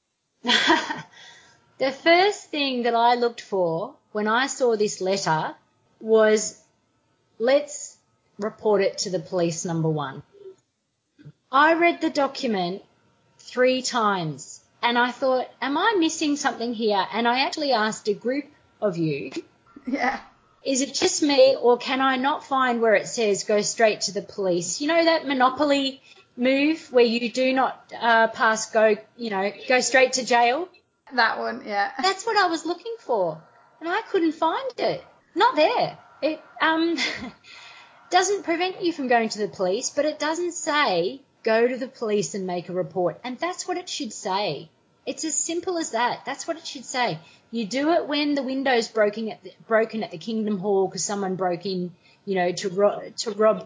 The first thing that I looked for when I saw this letter was, let's report it to the police, number one. I read the document 3 times and I thought, am I missing something here? And I actually asked a group of you, is it just me, or can I not find where it says go straight to the police? You know that Monopoly move where you do not go straight to jail? That one, yeah. That's what I was looking for, and I couldn't find it. Not there. It doesn't prevent you from going to the police, but it doesn't say go to the police and make a report, and that's what it should say. It's as simple as that. That's what it should say. You do it when the window's broken at the Kingdom Hall because someone broke in, to rob.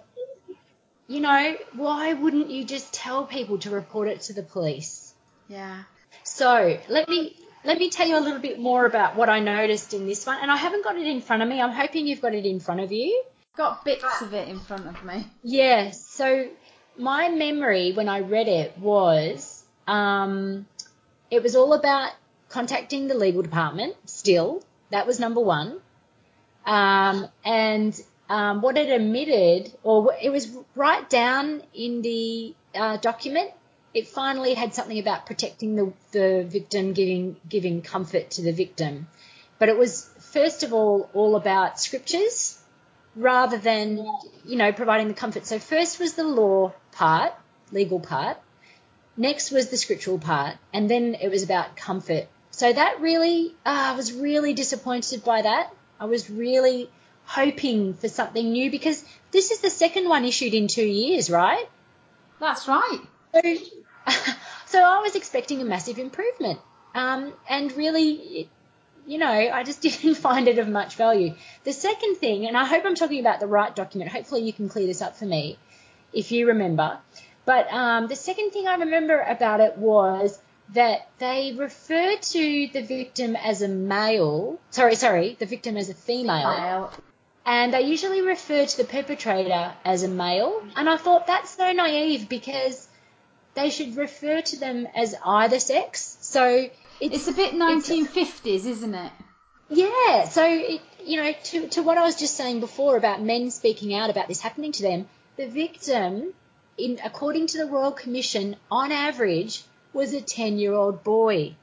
Why wouldn't you just tell people to report it to the police? Yeah. So let me tell you a little bit more about what I noticed in this one, and I haven't got it in front of me. I'm hoping you've got it in front of you. Got bits of it in front of me. Yeah. So my memory when I read it was, it was all about contacting the legal department. Still, that was number one, and what it omitted, or it was right down in the document, it finally had something about protecting the victim, giving comfort to the victim. But it was, first of all about scriptures rather than, providing the comfort. So first was the legal part. Next was the scriptural part. And then it was about comfort. So that really, I was really disappointed by that. I was really hoping for something new because this is the second one issued in 2 years, right? That's right. So I was expecting a massive improvement, and really, I just didn't find it of much value. The second thing, and I hope I'm talking about the right document, hopefully you can clear this up for me if you remember, but the second thing I remember about it was that they referred to the victim as a male, the victim as a female. And they usually refer to the perpetrator as a male. And I thought that's so naive because they should refer to them as either sex. So it's a bit 1950s, isn't it? Yeah. So, to what I was just saying before about men speaking out about this happening to them, the victim, according to the Royal Commission, on average, was a 10-year-old boy.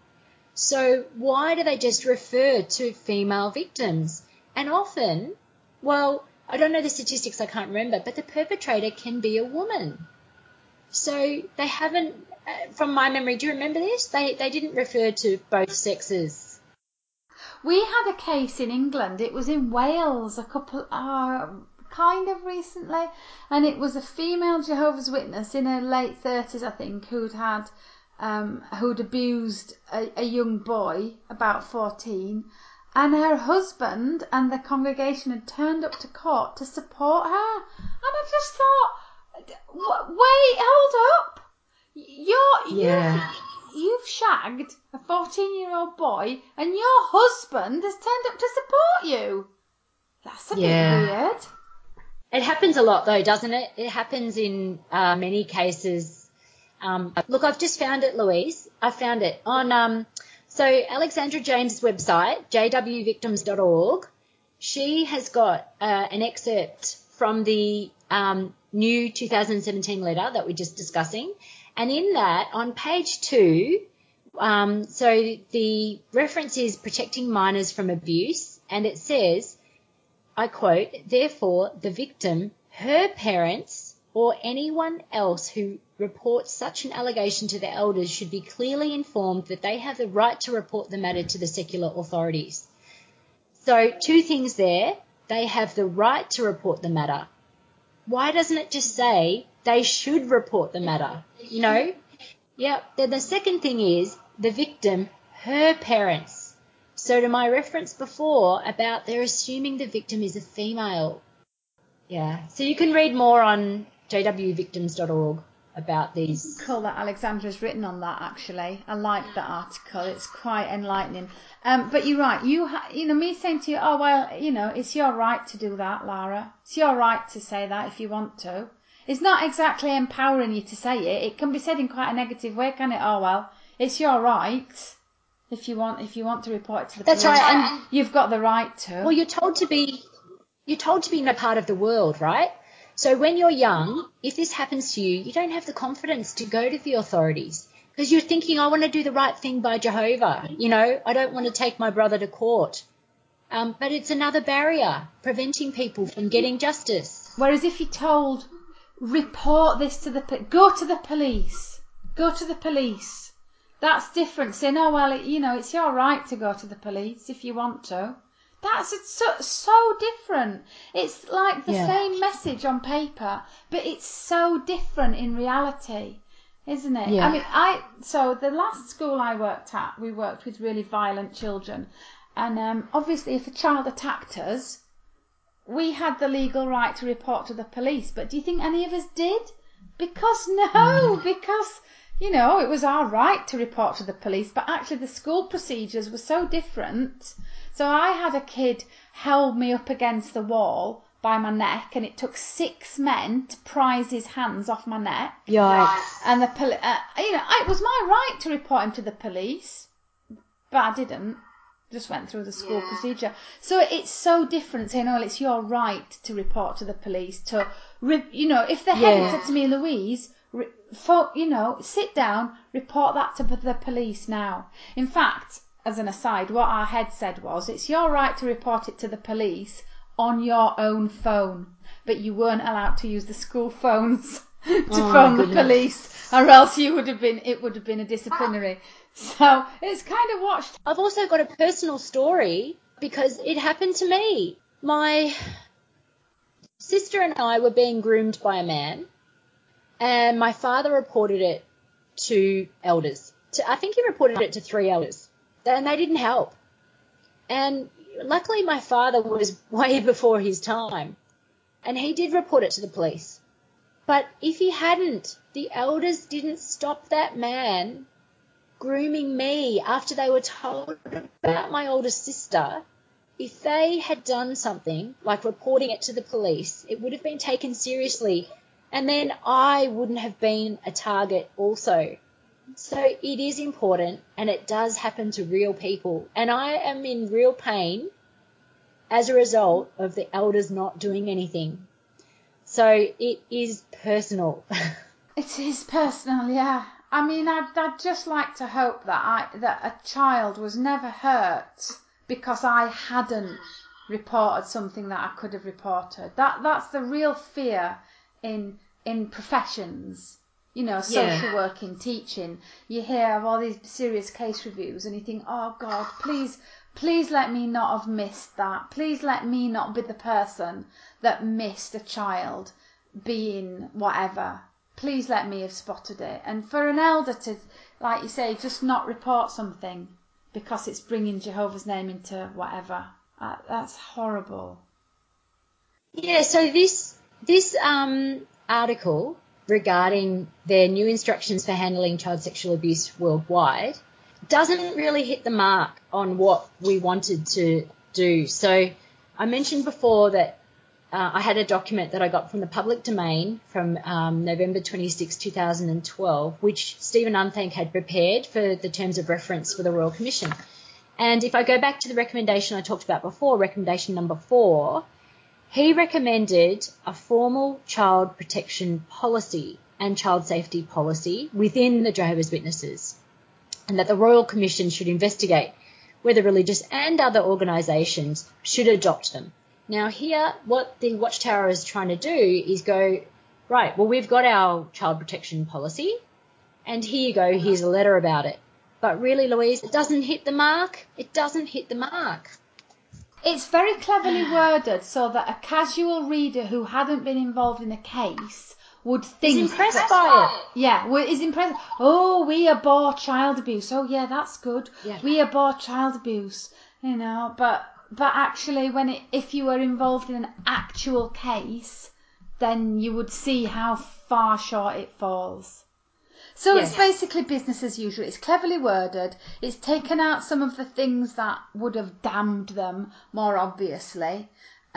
So why do they just refer to female victims? And often, I don't know the statistics, I can't remember, but the perpetrator can be a woman. So they haven't, from my memory, do you remember this? They didn't refer to both sexes. We had a case in England, it was in Wales kind of recently, and it was a female Jehovah's Witness in her late 30s, I think, who'd abused a young boy, about 14, and her husband and the congregation had turned up to court to support her. And I just thought, wait, hold up. You've shagged a 14-year-old boy and your husband has turned up to support you. That's a bit weird. It happens a lot though, doesn't it? It happens in many cases. Look, I've just found it, Louise. I found it on so Alexandra James' website, jwvictims.org. She has got an excerpt from the new 2017 letter that we're just discussing. And in that, on page 2, so the reference is protecting minors from abuse, and it says, I quote, therefore, the victim, her parents, or anyone else who reports such an allegation to the elders should be clearly informed that they have the right to report the matter to the secular authorities. So 2 things there. They have the right to report the matter. Why doesn't it just say they should report the matter? You know? Yeah. Then the second thing is the victim, her parents. So to my reference before about they're assuming the victim is a female. Yeah. So you can read more on jwvictims.org about these. Cool that Alexandra's written on that, actually. I like that article. It's quite enlightening. But you're right. Me saying to you, oh, well, it's your right to do that, Lara. It's your right to say that if you want to. It's not exactly empowering you to say it. It can be said in quite a negative way, can it? Oh, well, it's your right if you want to report it to the police. That's right. And you've got the right to. Well, you're told to be no part of the world, right? So when you're young, if this happens to you, you don't have the confidence to go to the authorities because you're thinking, I want to do the right thing by Jehovah. I don't want to take my brother to court. But it's another barrier preventing people from getting justice. Whereas if you're told, report this to go to the police. That's different. Saying, oh, well, it's your right to go to the police if you want to. It's so different. It's like the same message on paper, but it's so different in reality, isn't it? Yeah. I mean, so the last school I worked at, we worked with really violent children. And obviously if a child attacked us, we had the legal right to report to the police. But do you think any of us did? Because it was our right to report to the police, but actually the school procedures were so different. So I had a kid held me up against the wall by my neck, and it took 6 men to prise his hands off my neck. Yikes. And it was my right to report him to the police, but I didn't. Just went through the school procedure. So it's so different saying, oh, it's your right to report to the police. If the head said to me, Louise, sit down, report that to the police now. In fact, as an aside, what our head said was, it's your right to report it to the police on your own phone, but you weren't allowed to use the school phones to phone the police, or else it would have been a disciplinary. So it's kind of watched. I've also got a personal story because it happened to me. My sister and I were being groomed by a man, and my father reported it to elders. I think he reported it to 3 elders, and they didn't help. And luckily my father was way before his time, and he did report it to the police. But if he hadn't, the elders didn't stop that man grooming me after they were told about my older sister. If they had done something like reporting it to the police, it would have been taken seriously, and then I wouldn't have been a target also. So it is important, and it does happen to real people, and I am in real pain as a result of the elders not doing anything. So it is personal. It is personal, yeah. I mean, I'd just like to hope that a child was never hurt because I hadn't reported something that I could have reported. That's the real fear in professions. Social work, in teaching. You hear of all these serious case reviews and you think, oh God, please let me not have missed that. Please let me not be the person that missed a child being whatever. Please let me have spotted it. And for an elder to, like you say, just not report something because it's bringing Jehovah's name into whatever, that's horrible. Yeah, so this article regarding their new instructions for handling child sexual abuse worldwide doesn't really hit the mark on what we wanted to do. So I mentioned before that I had a document that I got from the public domain from November 26, 2012, which Stephen Unthank had prepared for the terms of reference for the Royal Commission. And if I go back to the recommendation I talked about before, recommendation number 4, He recommended a formal child protection policy and child safety policy within the Jehovah's Witnesses, and that the Royal Commission should investigate whether religious and other organisations should adopt them. Now here, what the Watchtower is trying to do is go, right, well, we've got our child protection policy, and here you go, here's a letter about it. But really, Louise, it doesn't hit the mark. It doesn't hit the mark. It's very cleverly worded so that a casual reader who hadn't been involved in a case would think... Is impressed by it. Yeah, is impressed. Oh, we abhor child abuse. Oh, yeah, that's good. Yeah. We abhor child abuse, you know. But actually, if you were involved in an actual case, then you would see how far short it falls. So It's basically business as usual. It's cleverly worded. It's taken out some of the things that would have damned them more obviously.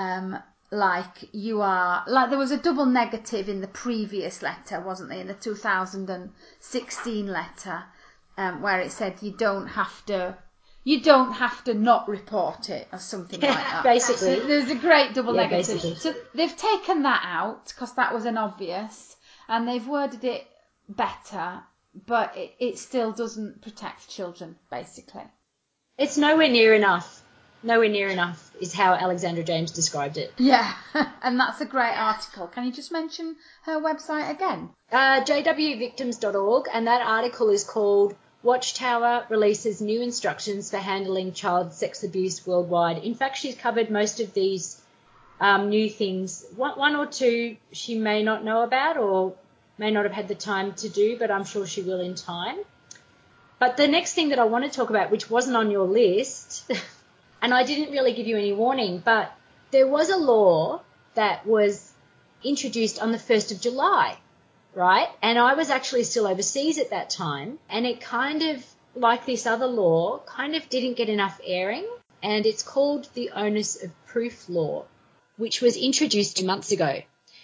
Like there was a double negative in the previous letter, wasn't there? In the 2016 letter, where it said you don't have to not report it or something like that. Basically. So there's a great double negative. Basically. So they've taken that out because that was an obvious, and they've worded it better, but it still doesn't protect children, basically. It's nowhere near enough. Nowhere near enough is how Alexandra James described it. Yeah, and that's a great article. Can you just mention her website again? jwvictims.org, and that article is called Watchtower Releases New Instructions for Handling Child Sex Abuse Worldwide. In fact, she's covered most of these new things. One or two she may not know about or may not have had the time to do, but I'm sure she will in time. But the next thing that I want to talk about, which wasn't on your list, and I didn't really give you any warning, but there was a law that was introduced on the 1st of July, right? And I was actually still overseas at that time, and it kind of, like this other law, kind of didn't get enough airing, and it's called the Onus of Proof Law, which was introduced 2 months ago.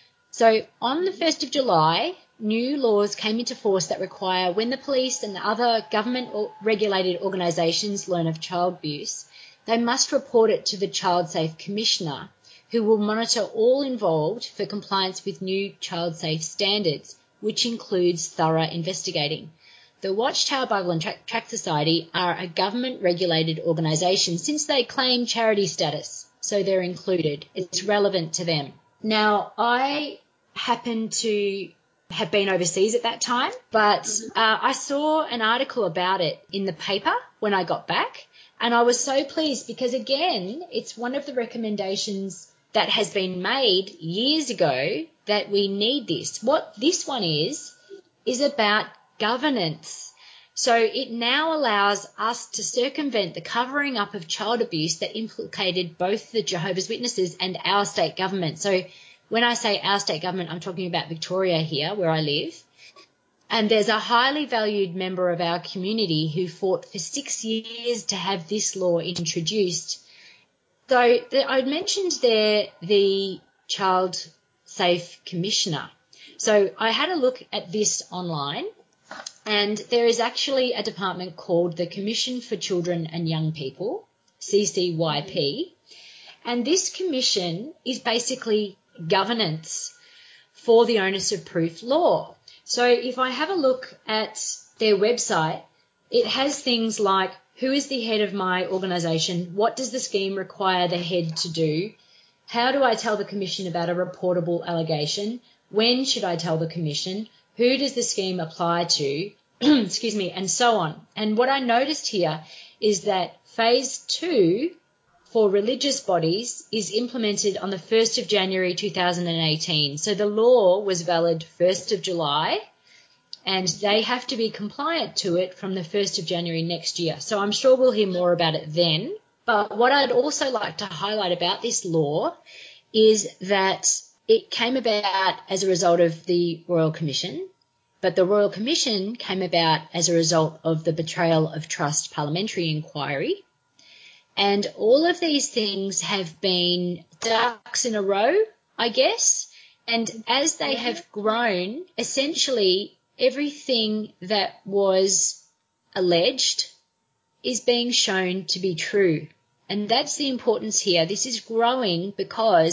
So on the 1st of July, new laws came into force that require when the police and other government or regulated organisations learn of child abuse, they must report it to the Child Safe Commissioner, who will monitor all involved for compliance with new child safe standards, which includes thorough investigating. The Watchtower Bible and Tract Society are a government-regulated organisation since they claim charity status, so they're included. It's relevant to them. Now, I happen to have been overseas at that time, but I saw an article about it in the paper when I got back, and I was so pleased because, again, it's one of the recommendations that has been made years ago that we need this. What this one is about governance. So it now allows us to circumvent the covering up of child abuse that implicated both the Jehovah's Witnesses and our state government. So when I say our state government, I'm talking about Victoria here, where I live. And there's a highly valued member of our community who fought for 6 years to have this law introduced. So I mentioned there the Child Safe Commissioner. So I had a look at this online, and there is actually a department called the Commission for Children and Young People, CCYP, and this commission is basically governance for the Onus of Proof law. So if I have a look at their website, it has things like, who is the head of my organisation? What does the scheme require the head to do? How do I tell the Commission about a reportable allegation? When should I tell the Commission? Who does the scheme apply to? Excuse me, and so on. And what I noticed here is that phase 2 for religious bodies is implemented on the 1st of January 2018. So the law was valid 1st of July, and they have to be compliant to it from the 1st of January next year. So I'm sure we'll hear more about it then. But what I'd also like to highlight about this law is that it came about as a result of the Royal Commission, but the Royal Commission came about as a result of the Betrayal of Trust Parliamentary Inquiry. And all of these things have been ducks in a row, I guess. And as they have grown, essentially everything that was alleged is being shown to be true. And that's the importance here. This is growing because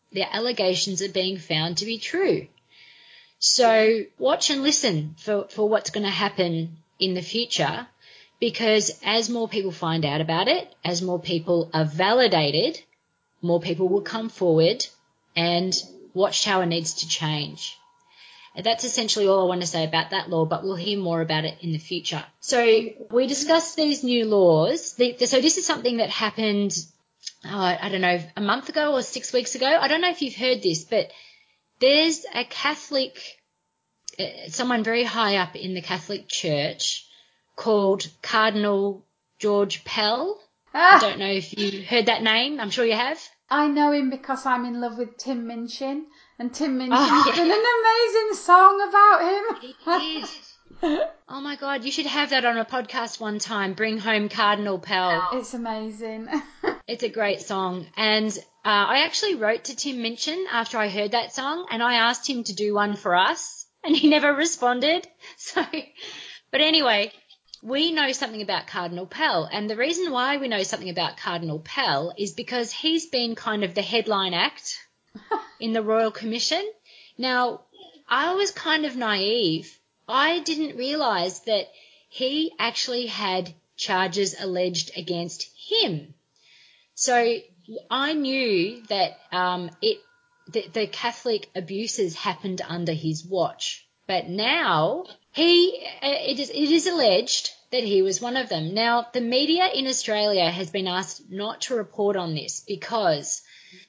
the allegations are being found to be true. So watch and listen for what's going to happen in the future, because as more people find out about it, as more people are validated, more people will come forward and Watchtower needs to change. And that's essentially all I want to say about that law, but we'll hear more about it in the future. So we discussed these new laws. So this is something that happened, I don't know, a month ago or 6 weeks ago. I don't know if you've heard this, but there's a Catholic, someone very high up in the Catholic Church called Cardinal George Pell. I don't know if you heard that name. I'm sure you have. I know him because I'm in love with Tim Minchin, and Tim Minchin's done an amazing song about him. He did. Oh, my God, you should have that on a podcast one time, Bring Home Cardinal Pell. It's amazing. It's a great song. And I actually wrote to Tim Minchin after I heard that song, and I asked him to do one for us, and he never responded. But anyway, we know something about Cardinal Pell, and the reason why we know something about Cardinal Pell is because he's been kind of the headline act in the Royal Commission. Now, I was kind of naive. I didn't realise that he actually had charges alleged against him. So I knew that the Catholic abuses happened under his watch, but now it is alleged that he was one of them. Now, the media in Australia has been asked not to report on this because,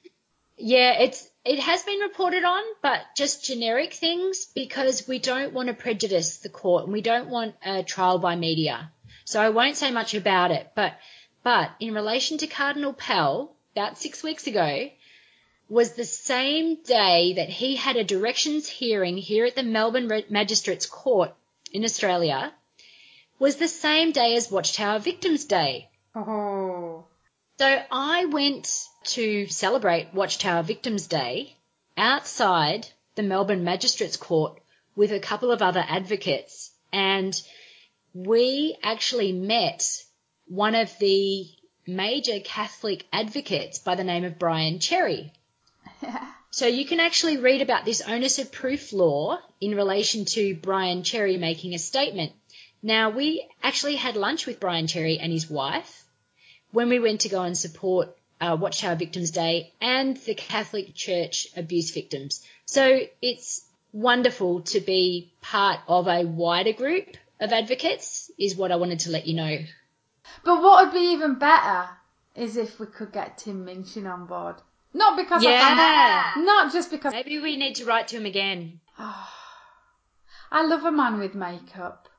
it has been reported on, but just generic things, because we don't want to prejudice the court and we don't want a trial by media. So I won't say much about it, but in relation to Cardinal Pell, about 6 weeks ago, was the same day that he had a directions hearing here at the Melbourne Magistrates Court in Australia, was the same day as Watchtower Victims' Day. Oh. So I went to celebrate Watchtower Victims' Day outside the Melbourne Magistrates Court with a couple of other advocates, and we actually met one of the major Catholic advocates by the name of Brian Cherry. So you can actually read about this onus of proof law in relation to Brian Cherry making a statement. Now, we actually had lunch with Brian Cherry and his wife when we went to go and support Watchtower Victims' Day and the Catholic Church abuse victims. So it's wonderful to be part of a wider group of advocates is what I wanted to let you know. But what would be even better is if we could get Tim Minchin on board. Not because not just because. Maybe we need to write to him again. I love a man with makeup.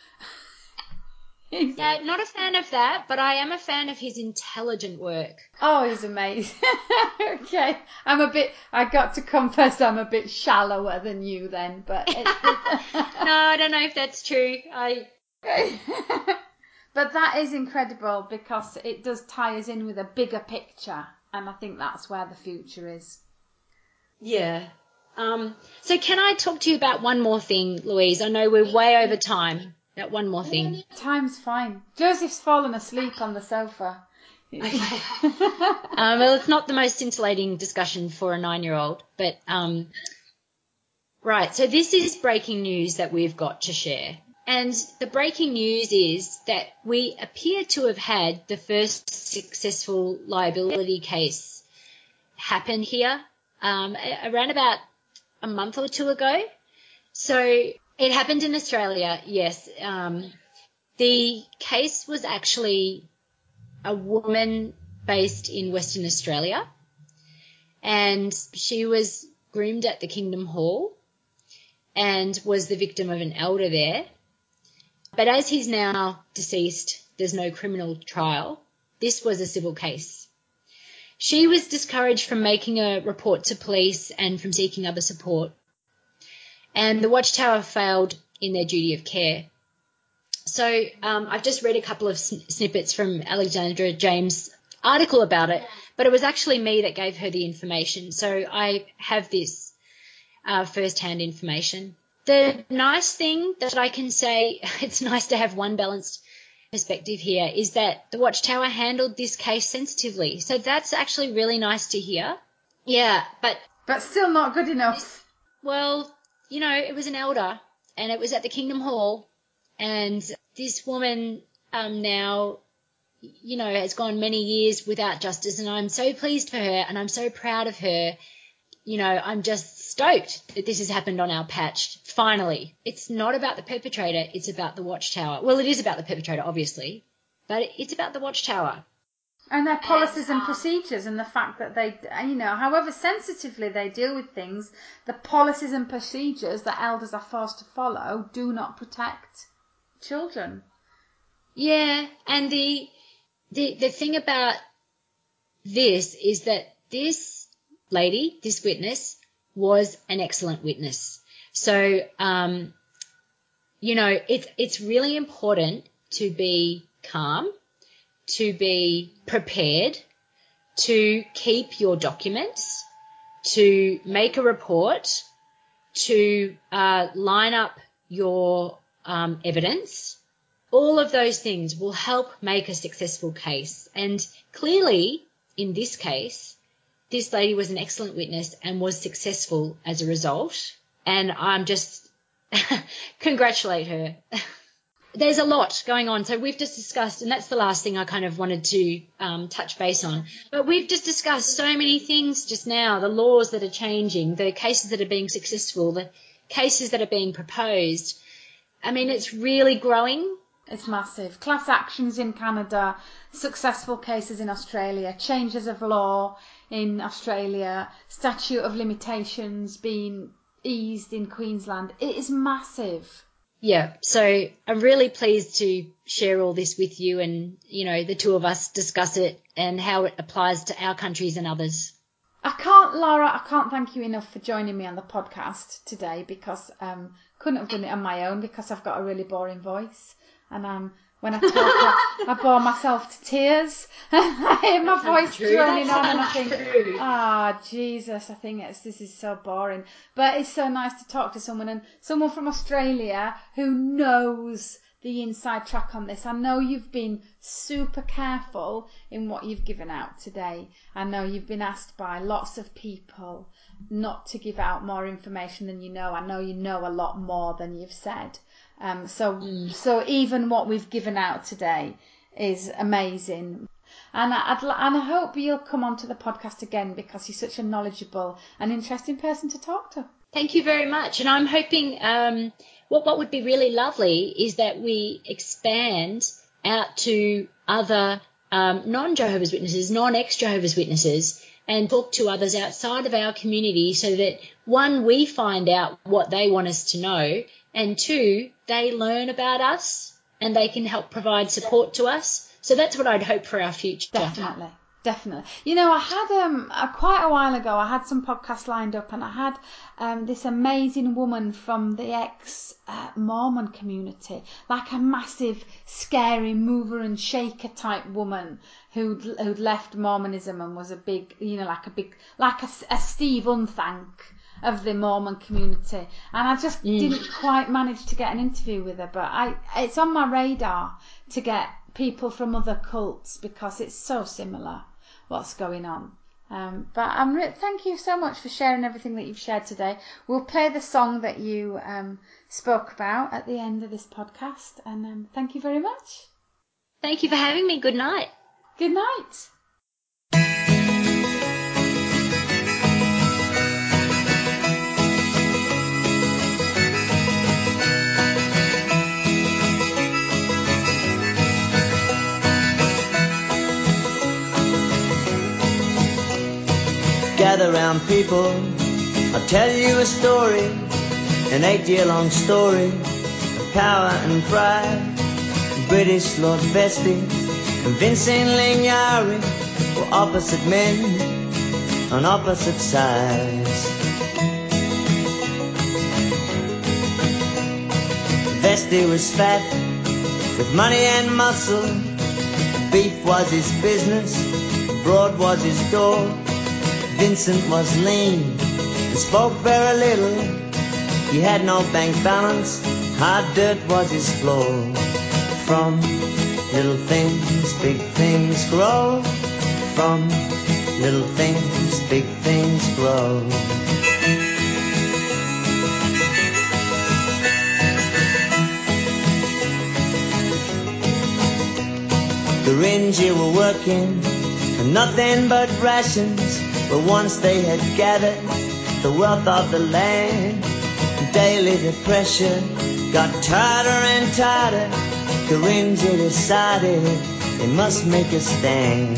Yeah, not a fan of that, but I am a fan of his intelligent work. Oh, he's amazing. Okay, I got to confess I'm a bit shallower than you then, but. No, I don't know if that's true. But that is incredible because it does tie us in with a bigger picture, and I think that's where the future is. Yeah. So can I talk to you about one more thing, Louise? I know we're way over time. That one more thing. Time's fine. Joseph's fallen asleep on the sofa. Okay. Well, it's not the most scintillating discussion for a 9-year-old, but right. So this is breaking news that we've got to share. And the breaking news is that we appear to have had the first successful liability case happen here around about a month or two ago. So it happened in Australia, yes. The case was actually a woman based in Western Australia, and she was groomed at the Kingdom Hall and was the victim of an elder there. But as he's now deceased, there's no criminal trial. This was a civil case. She was discouraged from making a report to police and from seeking other support. And the Watchtower failed in their duty of care. So I've just read a couple of snippets from Alexandra James' article about it, but it was actually me that gave her the information. So I have this first-hand information. The nice thing that I can say, it's nice to have one balanced perspective here, is that the Watchtower handled this case sensitively. So that's actually really nice to hear. Yeah, but still not good enough. Well, it was an elder, and it was at the Kingdom Hall, and this woman now, has gone many years without justice, and I'm so pleased for her, and I'm so proud of her. I'm just stoked that this has happened on our patch, finally. It's not about the perpetrator, it's about the Watchtower. Well, it is about the perpetrator, obviously, but it's about the Watchtower. And their policies and procedures, and the fact that they, however sensitively they deal with things, the policies and procedures that elders are forced to follow do not protect children. Yeah, and the thing about this is that this lady, this witness, was an excellent witness. So, it's really important to be calm, to be prepared, to keep your documents, to make a report, to line up your evidence. All of those things will help make a successful case. And clearly, in this case, this lady was an excellent witness and was successful as a result. And I'm just congratulate her. There's a lot going on. So we've just discussed, and that's the last thing I kind of wanted to touch base on, but we've just discussed so many things just now, the laws that are changing, the cases that are being successful, the cases that are being proposed. I mean, it's really growing. It's massive. Class actions in Canada, successful cases in Australia, changes of law in Australia, statute of limitations being eased in Queensland. It is massive. Yeah, so I'm really pleased to share all this with you and, the two of us discuss it and how it applies to our countries and others. Laura, I can't thank you enough for joining me on the podcast today, because couldn't have done it on my own, because I've got a really boring voice. And when I talk, I bore myself to tears. I hear my voice droning on, and I think, Jesus, I think this is so boring. But it's so nice to talk to someone from Australia who knows the inside track on this. I know you've been super careful in what you've given out today. I know you've been asked by lots of people not to give out more information than you know. I know you know a lot more than you've said. So even what we've given out today is amazing. And I hope you'll come onto the podcast again, because you're such a knowledgeable and interesting person to talk to. Thank you very much. And I'm hoping what would be really lovely is that we expand out to other non-Jehovah's Witnesses, non-ex-Jehovah's Witnesses, and talk to others outside of our community, so that, one, we find out what they want us to know, and two, they learn about us and they can help provide support to us. So that's what I'd hope for our future. Definitely. I had quite a while ago, I had some podcasts lined up, and I had this amazing woman from the ex-Mormon community, like a massive, scary mover and shaker type woman who'd left Mormonism and was a big, like a Steve Unthank of the Mormon community. And I just didn't quite manage to get an interview with her, but it's on my radar to get people from other cults, because it's so similar what's going on. But thank you so much for sharing everything that you've shared today. We'll play the song that you spoke about at the end of this podcast, and thank you very much. Thank you for having me. Good night. Good night. Gather round, people, I'll tell you a story, an 8-year-long story of power and pride. British Lord Vestey and Vincent Lignari were opposite men on opposite sides. Vestey was fat with money and muscle. Beef was his business, broad was his door. Vincent was lean and spoke very little. He had no bank balance, hard dirt was his floor. From little things, big things grow. From little things, big things grow. The Reindeer were working for nothing but rations, but once they had gathered the wealth of the land, daily the pressure got tighter and tighter. The Reindeer decided they must make a stand.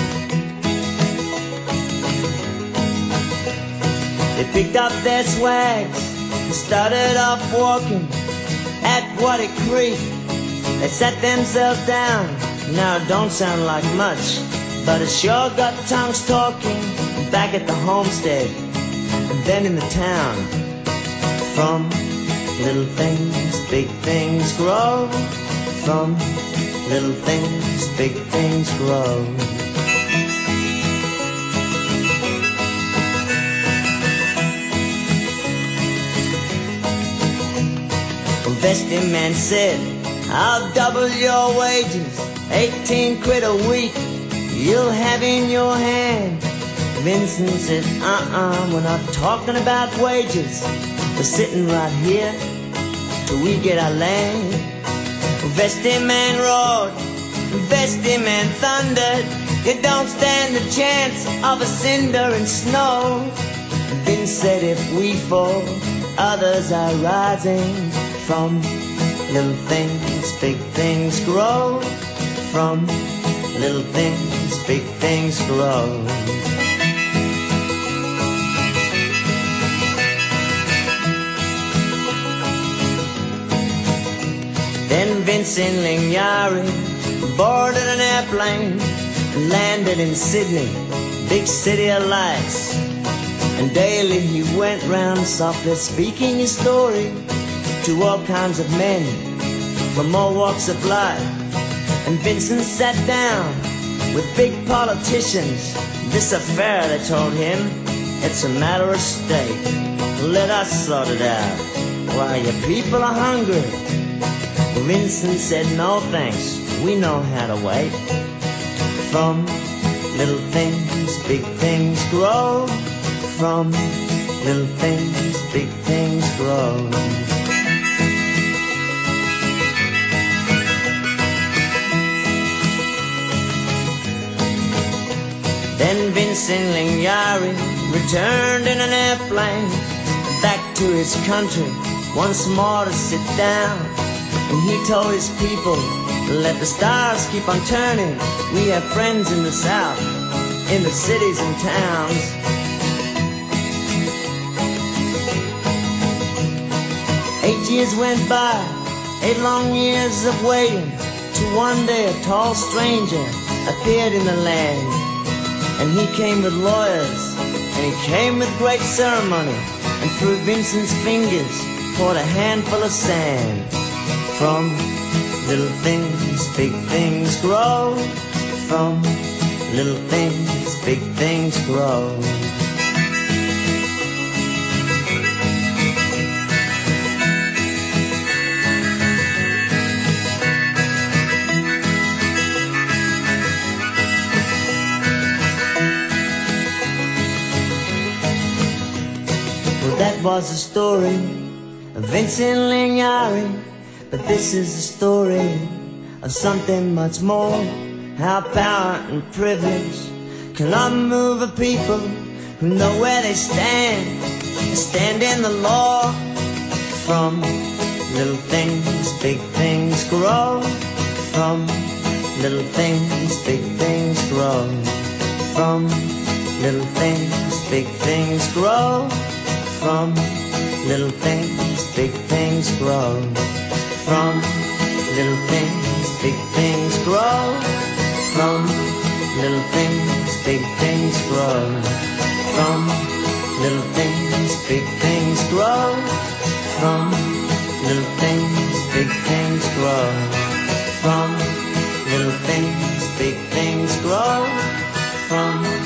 They picked up their swags and started off walking at Waddy Creek. They sat themselves down. Now it don't sound like much, but it sure got tongues talking back at the homestead and then in the town. From little things, big things grow. From little things, big things grow. The vesting man said, I'll double your wages, 18 quid a week you'll have in your hand. Vincent said, we're not talking about wages. We're sitting right here till we get our land. Vesting man roared, vesting man thundered, you don't stand a chance of a cinder and snow. Vince said, if we fall, others are rising. From little things, big things grow. From little things, big things grow. Then Vincent Lingiari boarded an airplane and landed in Sydney, big city of lights. And daily he went round softly speaking his story to all kinds of men from all walks of life. And Vincent sat down with big politicians. This affair, they told him, it's a matter of state. Let us sort it out. Why, your people are hungry. Vincent said, no thanks, we know how to wait. From little things, big things grow. From little things, big things grow. Then Vincent Lingiari returned in an airplane back to his country once more to sit down. And he told his people, let the stars keep on turning. We have friends in the South, in the cities and towns. Eight years went by, 8 long years of waiting, till one day a tall stranger appeared in the land. And he came with lawyers, and he came with great ceremony, and through Vincent's fingers poured a handful of sand. From little things, big things grow. From little things, big things grow. Well, that was the story of Vincent Lingiari. But this is the story of something much more. How power and privilege can unmove a people who know where they stand in the law. From little things, big things grow. From little things, big things grow. From little things, big things grow. From little things, big things grow. From little things, big things grow. From little things, big things grow. From little things, big things grow. From little things, big things grow. From little things, big things grow. From